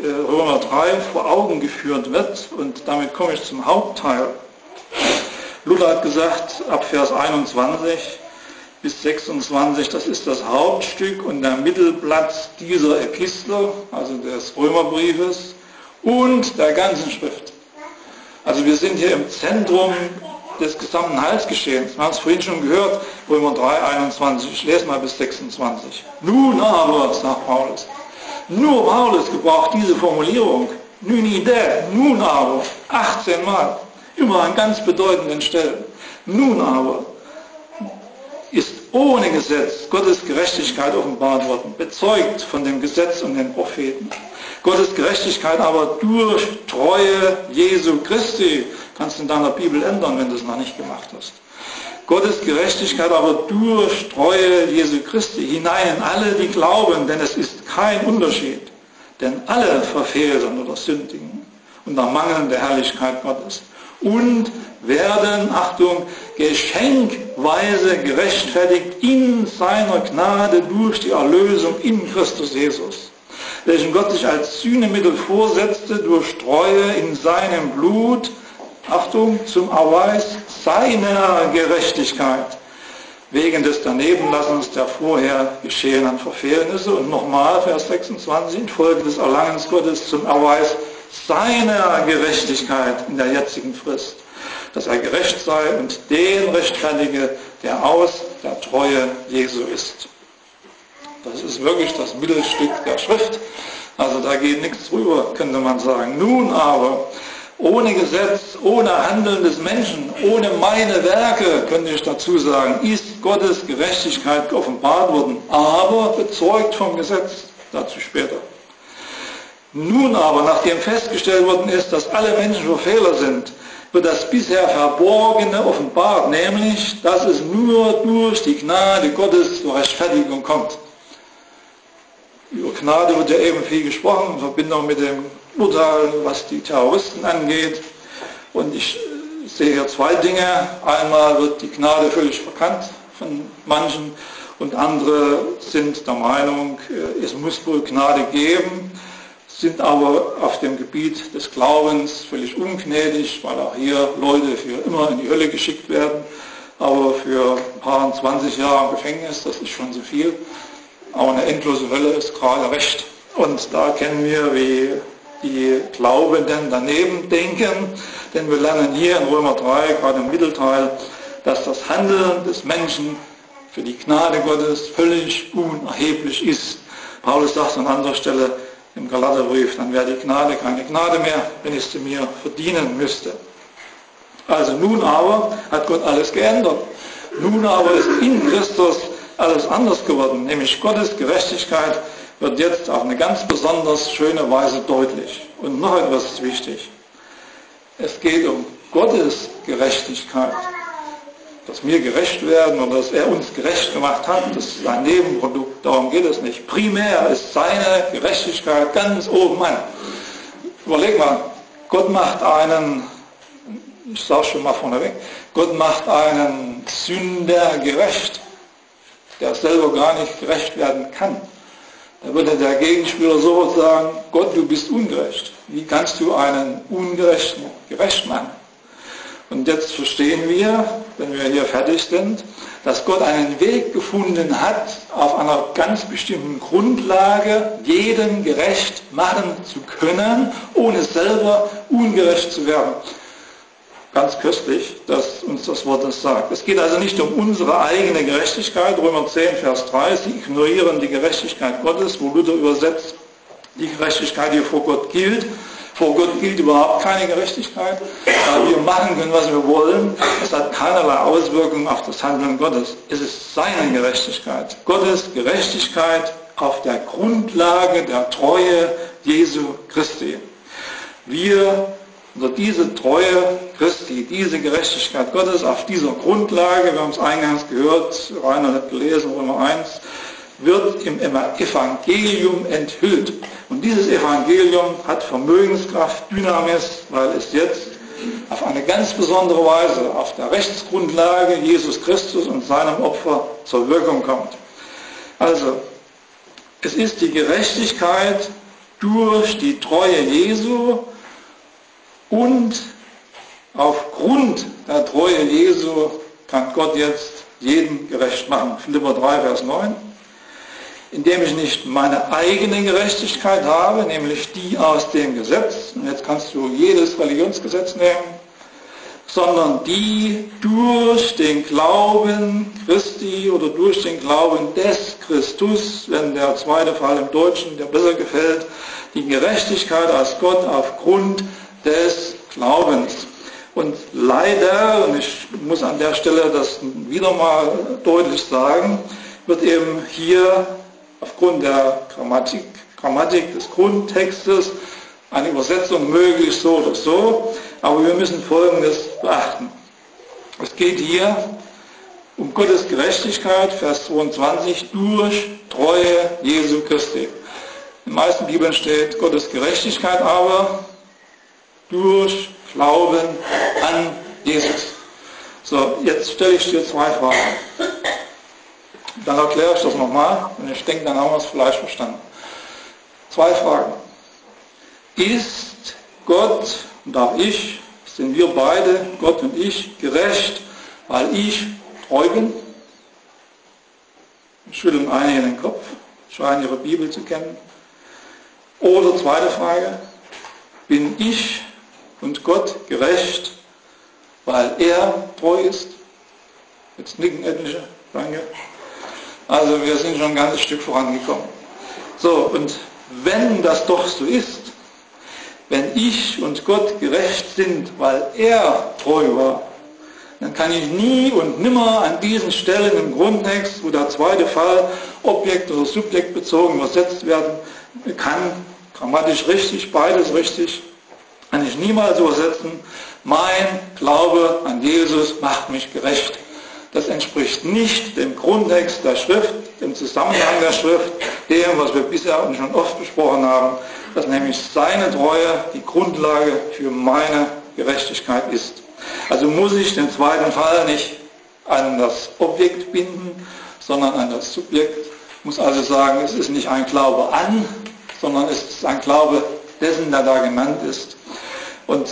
3 vor Augen geführt wird. Und damit komme ich zum Hauptteil. Luther hat gesagt, ab Vers 21 bis 26, das ist das Hauptstück und der Mittelblatt dieser Epistel, also des Römerbriefes und der ganzen Schrift. Also wir sind hier im Zentrum des gesamten Heilsgeschehens. Wir haben es vorhin schon gehört, Römer 3, 21, ich lese mal bis 26. Nun aber, sagt Paulus, nur Paulus gebraucht diese Formulierung, nun aber, 18 Mal. immer an ganz bedeutenden Stellen. Nun aber ist ohne Gesetz Gottes Gerechtigkeit offenbart worden, bezeugt von dem Gesetz und den Propheten. Gottes Gerechtigkeit aber durch Treue Jesu Christi. Kannst du in deiner Bibel ändern, wenn du es noch nicht gemacht hast. Gottes Gerechtigkeit aber durch Treue Jesu Christi hinein in alle, die glauben, denn es ist kein Unterschied. Denn alle verfehlen oder sündigen und ermangeln der Herrlichkeit Gottes und werden, Achtung, geschenkweise gerechtfertigt in seiner Gnade durch die Erlösung in Christus Jesus, welchen Gott sich als Sühnemittel vorsetzte durch Treue in seinem Blut, Achtung, zum Erweis seiner Gerechtigkeit, wegen des Danebenlassens der vorher geschehenen Verfehlnisse. Und nochmal, Vers 26, infolge des Erlangens Gottes zum Erweis seiner Gerechtigkeit in der jetzigen Frist, dass er gerecht sei und den rechtfertige, der aus der Treue Jesu ist. Das ist wirklich das Mittelstück der Schrift. Also da geht nichts drüber, könnte man sagen. Nun aber, ohne Gesetz, ohne Handeln des Menschen, ohne meine Werke, könnte ich dazu sagen, ist Gottes Gerechtigkeit offenbart worden, aber bezeugt vom Gesetz. Dazu später. Nun aber, nachdem festgestellt worden ist, dass alle Menschen Verfehler sind, wird das bisher Verborgene offenbart, nämlich, dass es nur durch die Gnade Gottes zur Rechtfertigung kommt. Über Gnade wird ja eben viel gesprochen in Verbindung mit dem Urteil, was die Terroristen angeht. Und ich sehe hier zwei Dinge. Einmal wird die Gnade völlig verkannt von manchen und andere sind der Meinung, es muss wohl Gnade geben, sind aber auf dem Gebiet des Glaubens völlig ungnädig, weil auch hier Leute für immer in die Hölle geschickt werden. Aber für ein paar 20 Jahre im Gefängnis, das ist schon so viel. Aber eine endlose Hölle ist gerade recht. Und da kennen wir, wie die Glaubenden daneben denken, denn wir lernen hier in Römer 3, gerade im Mittelteil, dass das Handeln des Menschen für die Gnade Gottes völlig unerheblich ist. Paulus sagt an anderer Stelle im Galaterbrief, dann wäre die Gnade keine Gnade mehr, wenn ich sie mir verdienen müsste. Also nun aber hat Gott alles geändert. Nun aber ist in Christus alles anders geworden, nämlich Gottes Gerechtigkeit wird jetzt auf eine ganz besonders schöne Weise deutlich. Und noch etwas ist wichtig. Es geht um Gottes Gerechtigkeit. Dass wir gerecht werden oder dass er uns gerecht gemacht hat, das ist ein Nebenprodukt, darum geht es nicht. Primär ist seine Gerechtigkeit ganz oben an. Überleg mal, Gott macht einen, ich sage schon mal vorneweg, Gott macht einen Sünder gerecht, der selber gar nicht gerecht werden kann. Da würde der Gegenspieler sofort sagen, Gott, du bist ungerecht. Wie kannst du einen Ungerechten gerecht machen? Und jetzt verstehen wir, wenn wir hier fertig sind, dass Gott einen Weg gefunden hat, auf einer ganz bestimmten Grundlage jeden gerecht machen zu können, ohne selber ungerecht zu werden. Ganz köstlich, dass uns das Wort das sagt. Es geht also nicht um unsere eigene Gerechtigkeit. Römer 10, Vers 3, sie ignorieren die Gerechtigkeit Gottes, wo Luther übersetzt, die Gerechtigkeit, die vor Gott gilt. Vor Gott gilt überhaupt keine Gerechtigkeit. Wir machen können, was wir wollen. Es hat keinerlei Auswirkungen auf das Handeln Gottes. Es ist seine Gerechtigkeit. Gottes Gerechtigkeit auf der Grundlage der Treue Jesu Christi. Wir oder diese Treue Christi, diese Gerechtigkeit Gottes auf dieser Grundlage, wir haben es eingangs gehört, Rainer hat gelesen, Römer 1, wird im Evangelium enthüllt. Und dieses Evangelium hat Vermögenskraft, Dynamis, weil es jetzt auf eine ganz besondere Weise auf der Rechtsgrundlage Jesus Christus und seinem Opfer zur Wirkung kommt. Also, es ist die Gerechtigkeit durch die Treue Jesu und aufgrund der Treue Jesu kann Gott jetzt jeden gerecht machen. Philipper 3, Vers 9. Indem ich nicht meine eigene Gerechtigkeit habe, nämlich die aus dem Gesetz, und jetzt kannst du jedes Religionsgesetz nehmen, sondern die durch den Glauben Christi oder durch den Glauben des Christus, wenn der zweite Fall im Deutschen, der besser gefällt, die Gerechtigkeit aus Gott aufgrund des Glaubens. Und leider, und ich muss an der Stelle das wieder mal deutlich sagen, wird eben hier aufgrund der Grammatik des Grundtextes eine Übersetzung möglich, so oder so. Aber wir müssen Folgendes beachten. Es geht hier um Gottes Gerechtigkeit, Vers 22, durch Treue Jesu Christi. In den meisten Bibeln steht Gottes Gerechtigkeit aber durch Glauben an Jesus. So, jetzt stelle ich dir zwei Fragen. Dann erkläre ich das nochmal und ich denke, dann haben wir es vielleicht verstanden. Zwei Fragen. Ist Gott und auch ich, sind wir beide, Gott und ich, gerecht, weil ich treu bin? Schütteln einige den Kopf, scheinen ihre Bibel zu kennen. Oder zweite Frage, bin ich und Gott gerecht, weil er treu ist? Jetzt nicken etliche, danke. Also wir sind schon ein ganzes Stück vorangekommen. So, und wenn das doch so ist, wenn ich und Gott gerecht sind, weil er treu war, dann kann ich nie und nimmer an diesen Stellen im Grundtext, wo der zweite Fall Objekt oder Subjekt bezogen übersetzt werden kann, grammatisch richtig, beides richtig, kann ich niemals übersetzen, mein Glaube an Jesus macht mich gerecht. Das entspricht nicht dem Grundtext der Schrift, dem Zusammenhang der Schrift, dem, was wir bisher und schon oft besprochen haben, dass nämlich seine Treue die Grundlage für meine Gerechtigkeit ist. Also muss ich den zweiten Fall nicht an das Objekt binden, sondern an das Subjekt. Ich muss also sagen, es ist nicht ein Glaube an, sondern es ist ein Glaube dessen, der da genannt ist. Und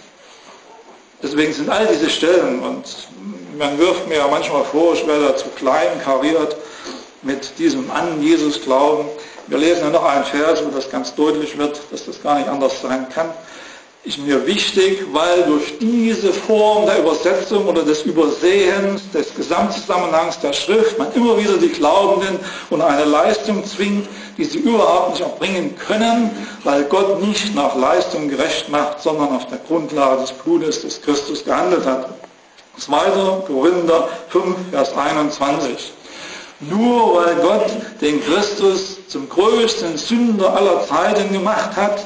deswegen sind all diese Stellen, und man wirft mir ja manchmal vor, ich werde da zu klein kariert mit diesem an Jesus glauben. Wir lesen ja noch einen Vers, wo das ganz deutlich wird, dass das gar nicht anders sein kann. Ist mir wichtig, weil durch diese Form der Übersetzung oder des Übersehens, des Gesamtzusammenhangs der Schrift, man immer wieder die Glaubenden unter eine Leistung zwingt, die sie überhaupt nicht erbringen können, weil Gott nicht nach Leistung gerecht macht, sondern auf der Grundlage des Blutes des Christus gehandelt hat. 2. Korinther 5, Vers 21. Nur weil Gott den Christus zum größten Sünder aller Zeiten gemacht hat,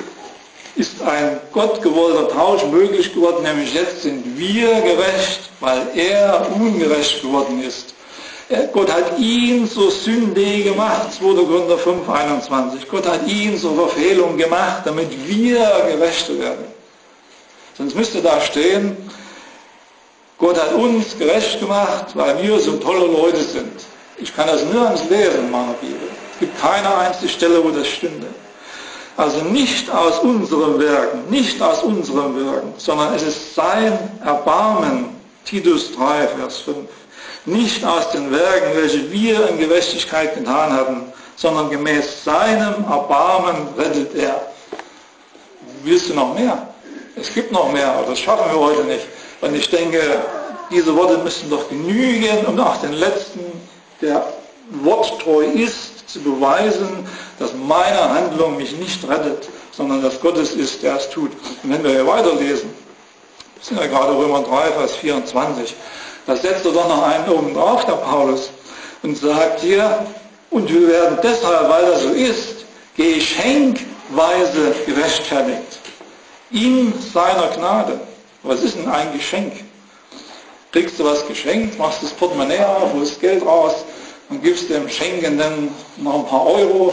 ist ein gottgewollter Tausch möglich geworden, nämlich jetzt sind wir gerecht, weil er ungerecht geworden ist. Gott hat ihn zur Sünde gemacht, 2. Korinther 5, 21. Gott hat ihn zur Verfehlung gemacht, damit wir Gerechte werden. Sonst müsste da stehen, Gott hat uns gerecht gemacht, weil wir so tolle Leute sind. Ich kann das nirgends lesen in meiner Bibel. Es gibt keine einzige Stelle, wo das stünde. Also nicht aus unseren Werken, sondern es ist sein Erbarmen, Titus 3, Vers 5. Nicht aus den Werken, welche wir in Gerechtigkeit getan hatten, sondern gemäß seinem Erbarmen rettet er. Willst du noch mehr? Es gibt noch mehr, aber das schaffen wir heute nicht. Und ich denke, diese Worte müssen doch genügen, um auch den Letzten, der worttreu ist, zu beweisen, dass meine Handlung mich nicht rettet, sondern dass Gott es ist, der es tut. Und wenn wir hier weiterlesen, das sind ja gerade Römer 3, Vers 24, da setzt er doch noch einen oben drauf, der Paulus, und sagt hier, und wir werden deshalb, weil das so ist, geschenkweise gerechtfertigt. In seiner Gnade. Was ist denn ein Geschenk? Kriegst du was geschenkt, machst das Portemonnaie auf, holst Geld raus und gibst dem Schenkenden noch ein paar Euro.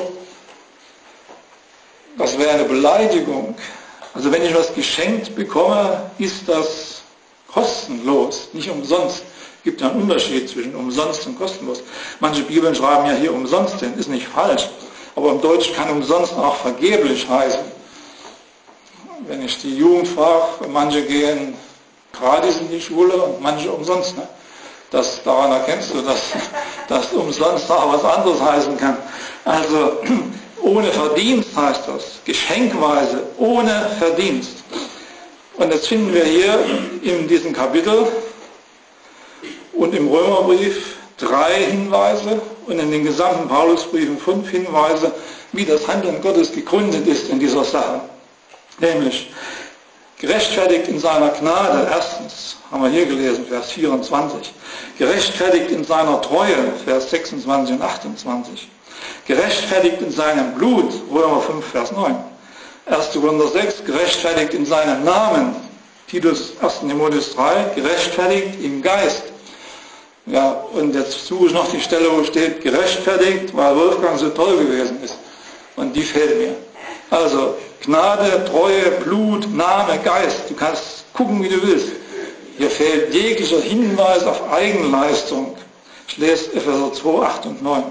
Das wäre eine Beleidigung. Also wenn ich was geschenkt bekomme, ist das kostenlos, nicht umsonst. Es gibt ja einen Unterschied zwischen umsonst und kostenlos. Manche Bibeln schreiben ja hier umsonst hin, ist nicht falsch. Aber im Deutsch kann umsonst auch vergeblich heißen. Wenn ich die Jugend frage, manche gehen gratis in die Schule und manche umsonst. Ne? Daran erkennst du, dass umsonst auch was anderes heißen kann. Also ohne Verdienst heißt das, geschenkweise, ohne Verdienst. Und jetzt finden wir hier in diesem Kapitel und im Römerbrief 3 Hinweise und in den gesamten Paulusbriefen 5 Hinweise, wie das Handeln Gottes gegründet ist in dieser Sache. Nämlich Gerechtfertigt in seiner Gnade, erstens, haben wir hier gelesen, Vers 24. Gerechtfertigt in seiner Treue, Vers 26 und 28. Gerechtfertigt in seinem Blut, Römer 5, Vers 9. 1. Korinther 6, gerechtfertigt in seinem Namen, Titus 1. Timotheus 3, gerechtfertigt im Geist. Ja, und jetzt suche ich noch die Stelle, wo steht, gerechtfertigt, weil Wolfgang so toll gewesen ist. Und die fehlt mir. Also, Gnade, Treue, Blut, Name, Geist. Du kannst gucken, wie du willst. Hier fehlt jeglicher Hinweis auf Eigenleistung. Ich lese Epheser 2, 8 und 9.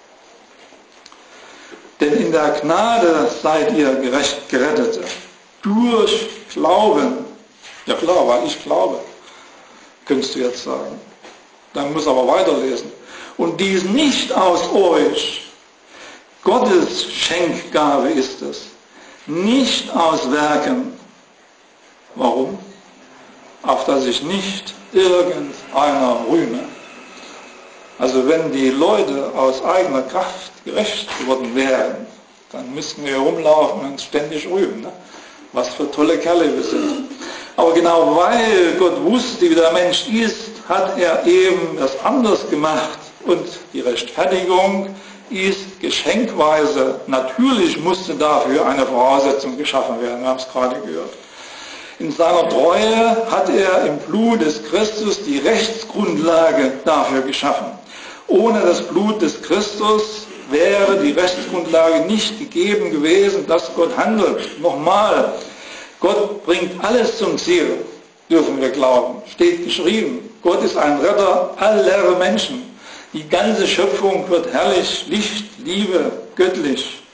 Denn in der Gnade seid ihr Gerettete. Durch Glauben. Ja klar, weil ich glaube. Könntest du jetzt sagen. Dann muss aber weiterlesen. Und dies nicht aus euch. Gottes Schenkgabe ist es. Nicht aus Werken. Warum? Auf dass ich nicht irgendeiner rühme. Also wenn die Leute aus eigener Kraft gerecht geworden wären, dann müssten wir rumlaufen und uns ständig rühmen. Ne? Was für tolle Kerle wir sind. Aber genau weil Gott wusste, wie der Mensch ist, hat er eben das anders gemacht. Und die Rechtfertigung ist geschenkweise. Natürlich musste dafür eine Voraussetzung geschaffen werden. Wir haben es gerade gehört. In seiner Treue hat er im Blut des Christus die Rechtsgrundlage dafür geschaffen. Ohne das Blut des Christus wäre die Rechtsgrundlage nicht gegeben gewesen, dass Gott handelt. Nochmal, Gott bringt alles zum Ziel, dürfen wir glauben. Steht geschrieben, Gott ist ein Retter aller Menschen. Die ganze Schöpfung wird herrlich, Licht, Liebe, göttlich.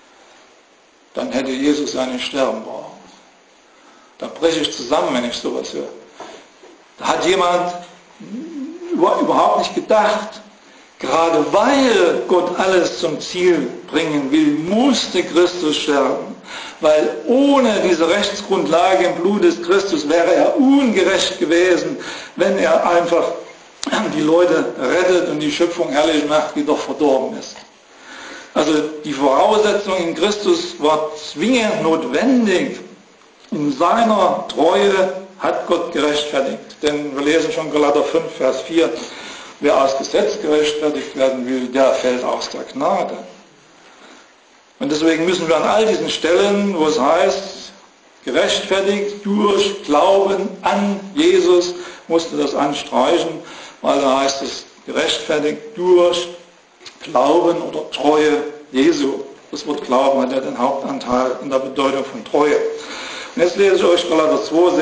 Dann hätte Jesus ja nicht sterben brauchen. Da breche ich zusammen, wenn ich sowas höre. Da hat jemand überhaupt nicht gedacht, gerade weil Gott alles zum Ziel bringen will, musste Christus sterben. Weil ohne diese Rechtsgrundlage im Blut des Christus wäre er ungerecht gewesen, wenn er einfach die Leute rettet und die Schöpfung herrlich macht, die doch verdorben ist. Also die Voraussetzung in Christus war zwingend notwendig. In seiner Treue hat Gott gerechtfertigt. Denn wir lesen schon Galater 5, Vers 4, wer aus Gesetz gerechtfertigt werden will, der fällt aus der Gnade. Und deswegen müssen wir an all diesen Stellen, wo es heißt, gerechtfertigt durch Glauben an Jesus, musste das anstreichen, weil da heißt es gerechtfertigt durch Glauben oder Treue Jesu. Das Wort Glauben hat ja den Hauptanteil in der Bedeutung von Treue. Und jetzt lese ich euch Galater 2,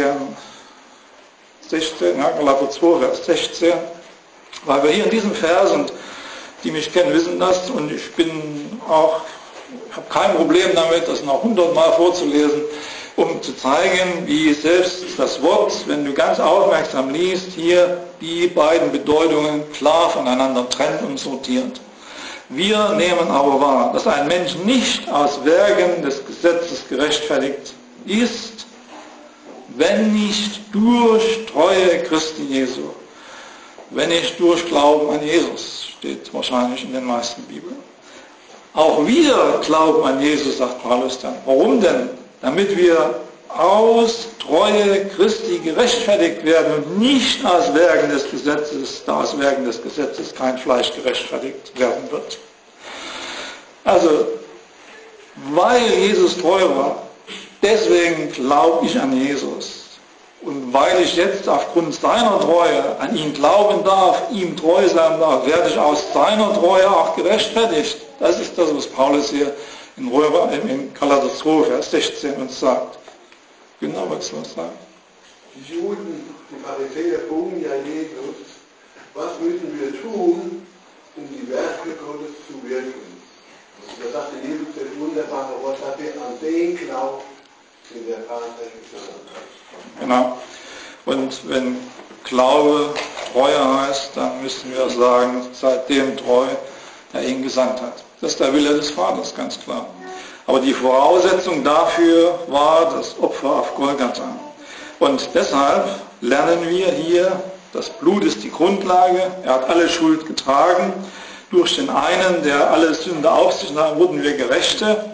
16, Galater 2, Vers 16, weil wir hier in diesem Vers, und die mich kennen, wissen das, und ich habe kein Problem damit, das noch 100-mal vorzulesen, um zu zeigen, wie selbst das Wort, wenn du ganz aufmerksam liest, hier die beiden Bedeutungen klar voneinander trennt und sortiert. Wir nehmen aber wahr, dass ein Mensch nicht aus Werken des Gesetzes gerechtfertigt ist, wenn nicht durch Treue Christi Jesu, wenn nicht durch Glauben an Jesus, steht wahrscheinlich in den meisten Bibeln. Auch wir glauben an Jesus, sagt Paulus dann. Warum denn? Damit wir aus Treue Christi gerechtfertigt werden und nicht aus Werken des Gesetzes, da aus Werken des Gesetzes kein Fleisch gerechtfertigt werden wird. Also, weil Jesus treu war, deswegen glaube ich an Jesus. Und weil ich jetzt aufgrund seiner Treue an ihn glauben darf, ihm treu sein darf, werde ich aus seiner Treue auch gerechtfertigt. Das ist das, was Paulus hier in Galater 2, Vers 16 uns sagt. Genau, was er sagt. Die Juden, die Pharisäer, bogen ja Jesus. Was müssen wir tun, um die Werke Gottes zu wirken? Da sagte Jesus das wunderbare Wort, dass wir an den glauben, den der Vater gesandt hat. Genau. Und wenn Glaube Treue heißt, dann müssen wir sagen, seid dem treu, der ihn gesandt hat. Das ist der Wille des Vaters, ganz klar. Aber die Voraussetzung dafür war das Opfer auf Golgatha. Und deshalb lernen wir hier, das Blut ist die Grundlage, er hat alle Schuld getragen. Durch den einen, der alle Sünde auf sich nahm, wurden wir Gerechte.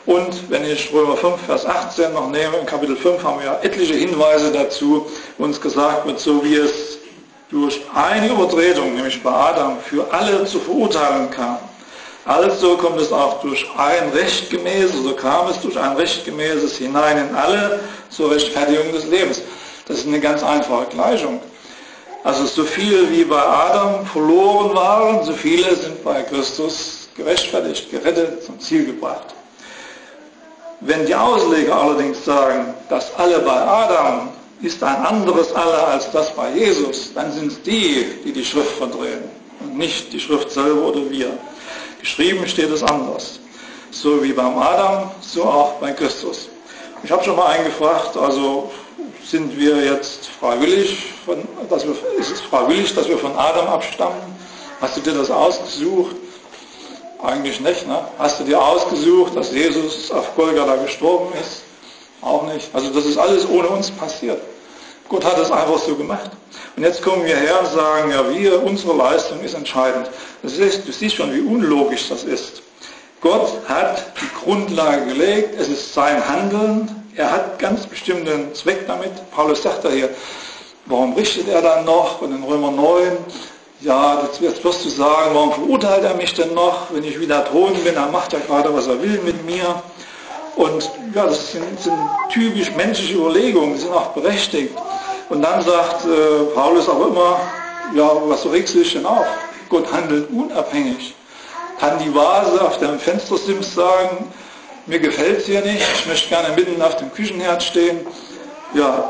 Und wenn ich Römer 5, Vers 18 noch nehme, in Kapitel 5 haben wir ja etliche Hinweise dazu, wo uns gesagt wird, so wie es durch eine Übertretung, nämlich bei Adam, für alle zu verurteilen kam. Also kommt es auch durch ein rechtgemäßes, oder kam es durch ein rechtgemäßes hinein in alle zur Rechtfertigung des Lebens. Das ist eine ganz einfache Gleichung. Also so viele wie bei Adam verloren waren, so viele sind bei Christus gerechtfertigt, gerettet, zum Ziel gebracht. Wenn die Ausleger allerdings sagen, das alle bei Adam ist ein anderes Alle als das bei Jesus, dann sind es die, die die Schrift verdrehen und nicht die Schrift selber oder wir. Geschrieben steht es anders. So wie beim Adam, so auch bei Christus. Ich habe schon mal eingefragt, also sind wir jetzt freiwillig, ist es freiwillig, dass wir von Adam abstammen? Hast du dir das ausgesucht? Eigentlich nicht, ne? Hast du dir ausgesucht, dass Jesus auf Golgatha gestorben ist? Auch nicht. Also das ist alles ohne uns passiert. Gott hat es einfach so gemacht. Und jetzt kommen wir her und sagen, ja, unsere Leistung ist entscheidend. Du siehst schon, wie unlogisch das ist. Gott hat die Grundlage gelegt, es ist sein Handeln, er hat ganz bestimmten Zweck damit. Paulus sagt da hier, warum richtet er dann noch? Und in Römer 9, ja, jetzt wirst du sagen, warum verurteilt er mich denn noch? Wenn ich wieder Thron bin, dann macht er gerade, was er will mit mir. Und ja, das sind typisch menschliche Überlegungen, die sind auch berechtigt. Und dann sagt Paulus aber immer, ja, was regst du dich denn auf? Gott handelt unabhängig. Kann die Vase auf dem Fenstersims sagen, mir gefällt es hier nicht, ich möchte gerne mitten auf dem Küchenherd stehen. Ja,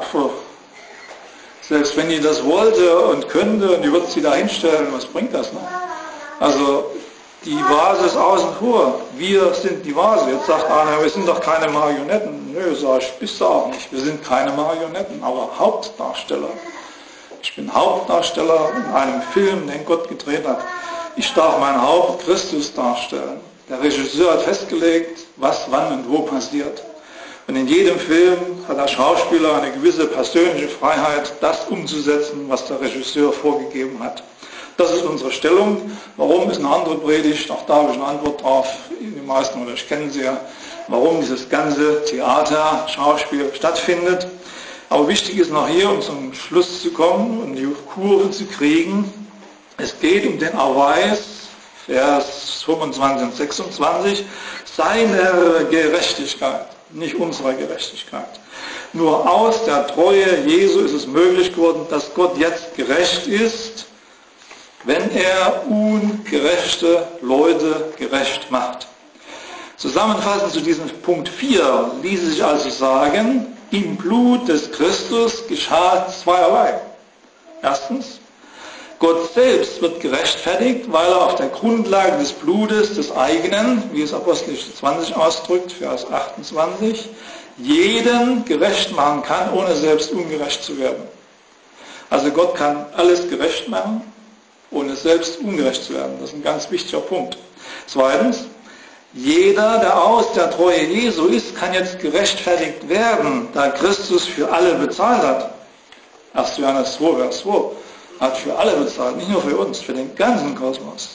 selbst wenn die das wollte und könnte und die wird sie da hinstellen, was bringt das? Ne? Also die Vase ist außen vor, wir sind die Vase. Jetzt sagt einer, wir sind doch keine Marionetten. Nö, sag ich, bist du auch nicht. Wir sind keine Marionetten, aber Hauptdarsteller. Ich bin Hauptdarsteller in einem Film, den Gott gedreht hat. Ich darf mein Haupt Christus darstellen. Der Regisseur hat festgelegt, was, wann und wo passiert. Und in jedem Film hat der Schauspieler eine gewisse persönliche Freiheit, das umzusetzen, was der Regisseur vorgegeben hat. Das ist unsere Stellung. Warum ist eine andere Predigt? Auch da habe ich eine Antwort drauf. Die meisten von euch kennen sie ja, warum dieses ganze Theater, Schauspiel stattfindet. Aber wichtig ist noch hier, um zum Schluss zu kommen und die Kurve zu kriegen. Es geht um den Erweis, Vers 25 und 26, seiner Gerechtigkeit, nicht unserer Gerechtigkeit. Nur aus der Treue Jesu ist es möglich geworden, dass Gott jetzt gerecht ist, wenn er ungerechte Leute gerecht macht. Zusammenfassend zu diesem Punkt 4 ließe sich also sagen, im Blut des Christus geschah zweierlei. Erstens, Gott selbst wird gerechtfertigt, weil er auf der Grundlage des Blutes des eigenen, wie es Apostelgeschichte 20 ausdrückt, Vers 28, jeden gerecht machen kann, ohne selbst ungerecht zu werden. Also Gott kann alles gerecht machen, ohne selbst ungerecht zu werden. Das ist ein ganz wichtiger Punkt. Zweitens, jeder, der aus der Treue Jesu ist, kann jetzt gerechtfertigt werden, da Christus für alle bezahlt hat. 1. Johannes 2, Vers 2. Hat für alle bezahlt, nicht nur für uns, für den ganzen Kosmos.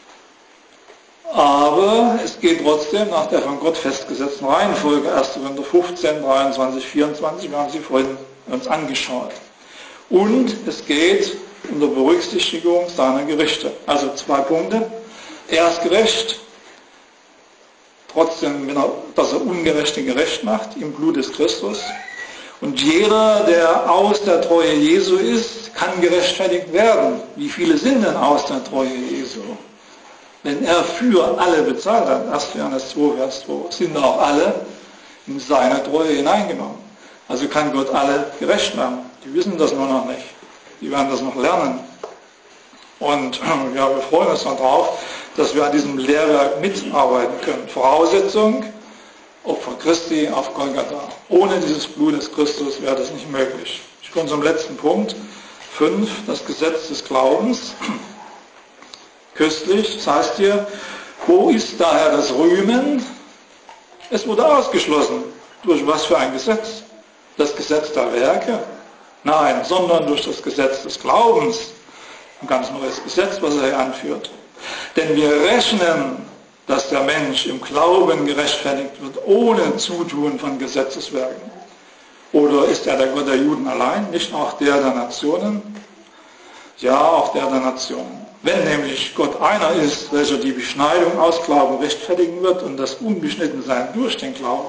Aber es geht trotzdem nach der von Gott festgesetzten Reihenfolge, 1. Korinther 15, 23, 24, wir haben sie vorhin uns angeschaut. Und es geht unter Berücksichtigung seiner Gerichte. Also 2 Punkte. Er ist gerecht, trotzdem, dass er Ungerechte gerecht macht, im Blut des Christus. Und jeder, der aus der Treue Jesu ist, kann gerechtfertigt werden. Wie viele sind denn aus der Treue Jesu? Wenn er für alle bezahlt hat, 1. Johannes 2, Vers 2, sind auch alle in seine Treue hineingenommen. Also kann Gott alle gerecht machen. Die wissen das nur noch nicht. Die werden das noch lernen. Und ja, wir freuen uns darauf, dass wir an diesem Lehrwerk mitarbeiten können. Voraussetzung, Opfer Christi auf Golgatha. Ohne dieses Blut des Christus wäre das nicht möglich. Ich komme zum letzten Punkt. 5, das Gesetz des Glaubens. Köstlich, das heißt hier, wo ist daher das Rühmen? Es wurde ausgeschlossen. Durch was für ein Gesetz? Das Gesetz der Werke? Nein, sondern durch das Gesetz des Glaubens. Ein ganz neues Gesetz, was er hier anführt. Denn wir rechnen dass der Mensch im Glauben gerechtfertigt wird, ohne Zutun von Gesetzeswerken? Oder ist er der Gott der Juden allein, nicht auch der der Nationen? Ja, auch der der Nationen. Wenn nämlich Gott einer ist, welcher die Beschneidung aus Glauben rechtfertigen wird und das Unbeschnittensein durch den Glauben,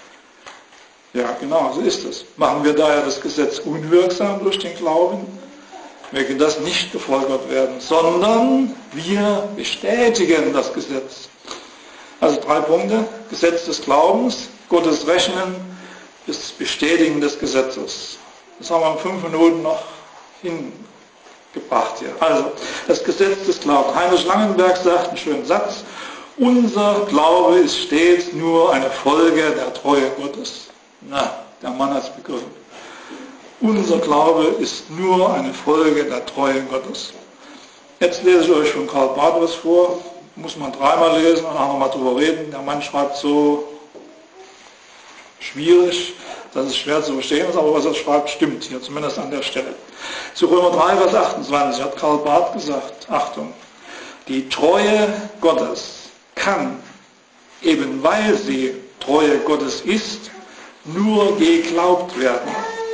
ja genau, so ist es. Machen wir daher das Gesetz unwirksam durch den Glauben, möge das nicht gefolgert werden, sondern wir bestätigen das Gesetz. Also 3 Punkte: Gesetz des Glaubens, Gottes Rechnen, das Bestätigen des Gesetzes. Das haben wir in 5 Minuten noch hingebracht hier. Also, das Gesetz des Glaubens. Heinrich Langenberg sagt einen schönen Satz: Unser Glaube ist stets nur eine Folge der Treue Gottes. Na, der Mann hat es begriffen. Unser Glaube ist nur eine Folge der Treue Gottes. Jetzt lese ich euch von Karl Barth was vor. Muss man 3-mal lesen und auch nochmal drüber reden. Der Mann schreibt so schwierig, dass es schwer zu verstehen ist, aber was er schreibt, stimmt hier, zumindest an der Stelle. Zu Römer 3, Vers 28 hat Karl Barth gesagt, Achtung, die Treue Gottes kann, eben weil sie Treue Gottes ist, nur geglaubt werden.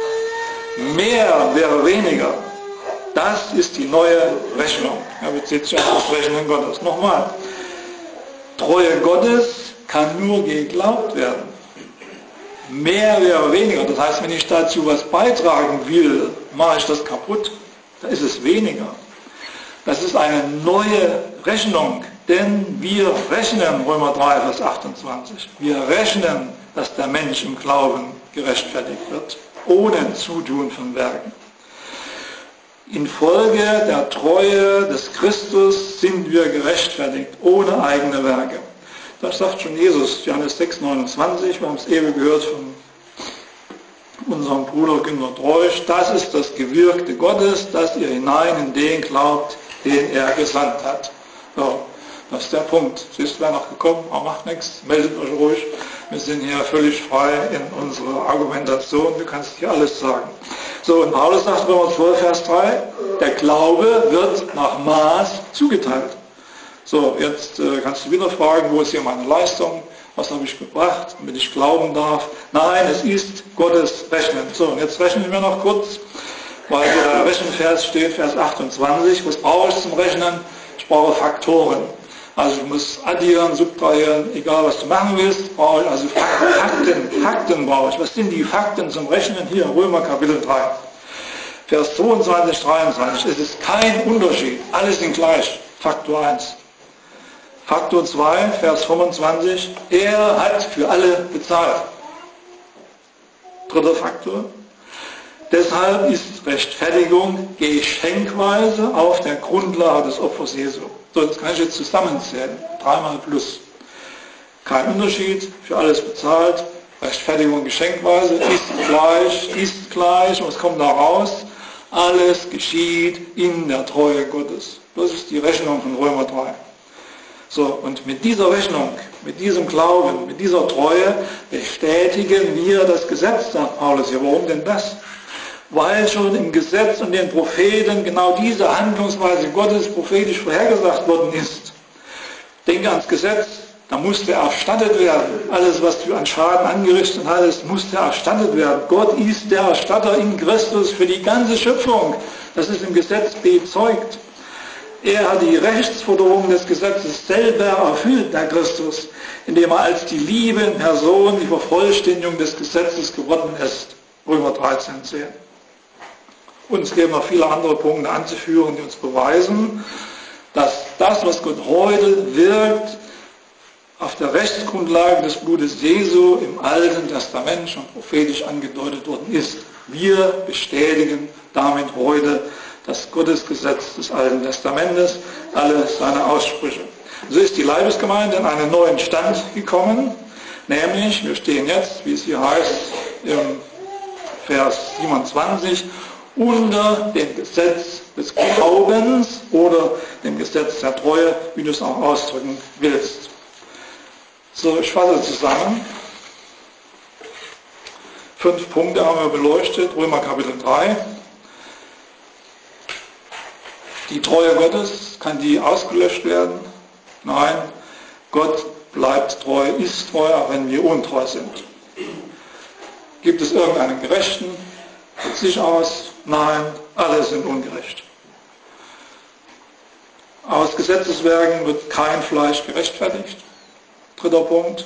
Mehr wäre weniger. Das ist die neue Rechnung. Er bezieht sich auf das Rechnen Gottes. Nochmal. Treue Gottes kann nur geglaubt werden. Mehr wäre weniger. Das heißt, wenn ich dazu was beitragen will, mache ich das kaputt. Da ist es weniger. Das ist eine neue Rechnung. Denn wir rechnen, Römer 3, Vers 28, wir rechnen, dass der Mensch im Glauben gerechtfertigt wird, ohne Zutun von Werken. Infolge der Treue des Christus sind wir gerechtfertigt, ohne eigene Werke. Das sagt schon Jesus, Johannes 6, 29, wir haben es eben gehört von unserem Bruder Günter Treusch. Das ist das Gewirkte Gottes, dass ihr hinein in den glaubt, den er gesandt hat. So, das ist der Punkt. Siehst du, wer noch gekommen, aber macht nichts, meldet euch ruhig. Wir sind hier völlig frei in unserer Argumentation, du kannst hier alles sagen. So, und Paulus sagt Römer 12, Vers 3, der Glaube wird nach Maß zugeteilt. So, jetzt kannst du wieder fragen, wo ist hier meine Leistung, was habe ich gebracht, damit ich glauben darf. Nein, es ist Gottes Rechnen. So, und jetzt rechnen wir noch kurz, weil der Rechenvers steht, Vers 28. Was brauche ich zum Rechnen? Ich brauche Faktoren. Also ich muss addieren, subtrahieren, egal was du machen willst, brauche ich also Fakten brauche ich. Was sind die Fakten zum Rechnen? Hier, Römer Kapitel 3, Vers 22, 23. Es ist kein Unterschied, alle sind gleich. Faktor 1. Faktor 2, Vers 25, er hat für alle bezahlt. 3. Faktor. Deshalb ist Rechtfertigung geschenkweise auf der Grundlage des Opfers Jesu. So, das kann ich jetzt zusammenzählen. 3-mal plus. Kein Unterschied, für alles bezahlt. Rechtfertigung geschenkweise, ist gleich. Was kommt da raus? Alles geschieht in der Treue Gottes. Das ist die Rechnung von Römer 3. So, und mit dieser Rechnung, mit diesem Glauben, mit dieser Treue bestätigen wir das Gesetz, sagt Paulus hier. Warum denn das? Weil schon im Gesetz und den Propheten genau diese Handlungsweise Gottes prophetisch vorhergesagt worden ist. Denke ans Gesetz, da musste erstattet werden. Alles, was du an Schaden angerichtet hattest, musste erstattet werden. Gott ist der Erstatter in Christus für die ganze Schöpfung. Das ist im Gesetz bezeugt. Er hat die Rechtsforderungen des Gesetzes selber erfüllt, der Christus, indem er als die liebe Person die Vervollständigung des Gesetzes geworden ist. Römer 13, 10. Und es gäbe noch viele andere Punkte anzuführen, die uns beweisen, dass das, was Gott heute wirkt, auf der Rechtsgrundlage des Blutes Jesu im Alten Testament schon prophetisch angedeutet worden ist. Wir bestätigen damit heute das Gottesgesetz des Alten Testamentes, alle seine Aussprüche. So ist die Leibesgemeinde in einen neuen Stand gekommen, nämlich, wir stehen jetzt, wie es hier heißt, im Vers 27, unter dem Gesetz des Glaubens oder dem Gesetz der Treue, wie du es auch ausdrücken willst. So, ich fasse zusammen. 5 Punkte haben wir beleuchtet, Römer Kapitel 3. Die Treue Gottes, kann die ausgelöscht werden? Nein. Gott bleibt treu, ist treu, auch wenn wir untreu sind. Gibt es irgendeinen Gerechten? Von sich aus? Nein, alle sind ungerecht. Aus Gesetzeswerken wird kein Fleisch gerechtfertigt. Dritter Punkt.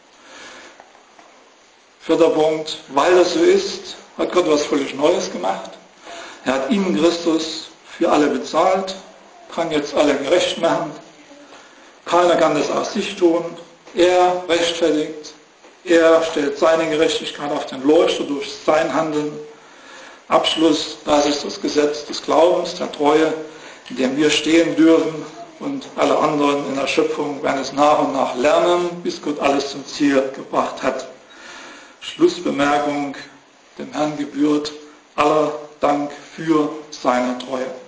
Vierter Punkt. Weil das so ist, hat Gott was völlig Neues gemacht. Er hat in Christus für alle bezahlt, kann jetzt alle gerecht machen. Keiner kann das aus sich tun. Er rechtfertigt. Er stellt seine Gerechtigkeit auf den Leuchter durch sein Handeln. Abschluss, das ist das Gesetz des Glaubens, der Treue, in dem wir stehen dürfen, und alle anderen in der Schöpfung werden es nach und nach lernen, bis Gott alles zum Ziel gebracht hat. Schlussbemerkung: Dem Herrn gebührt aller Dank für seine Treue.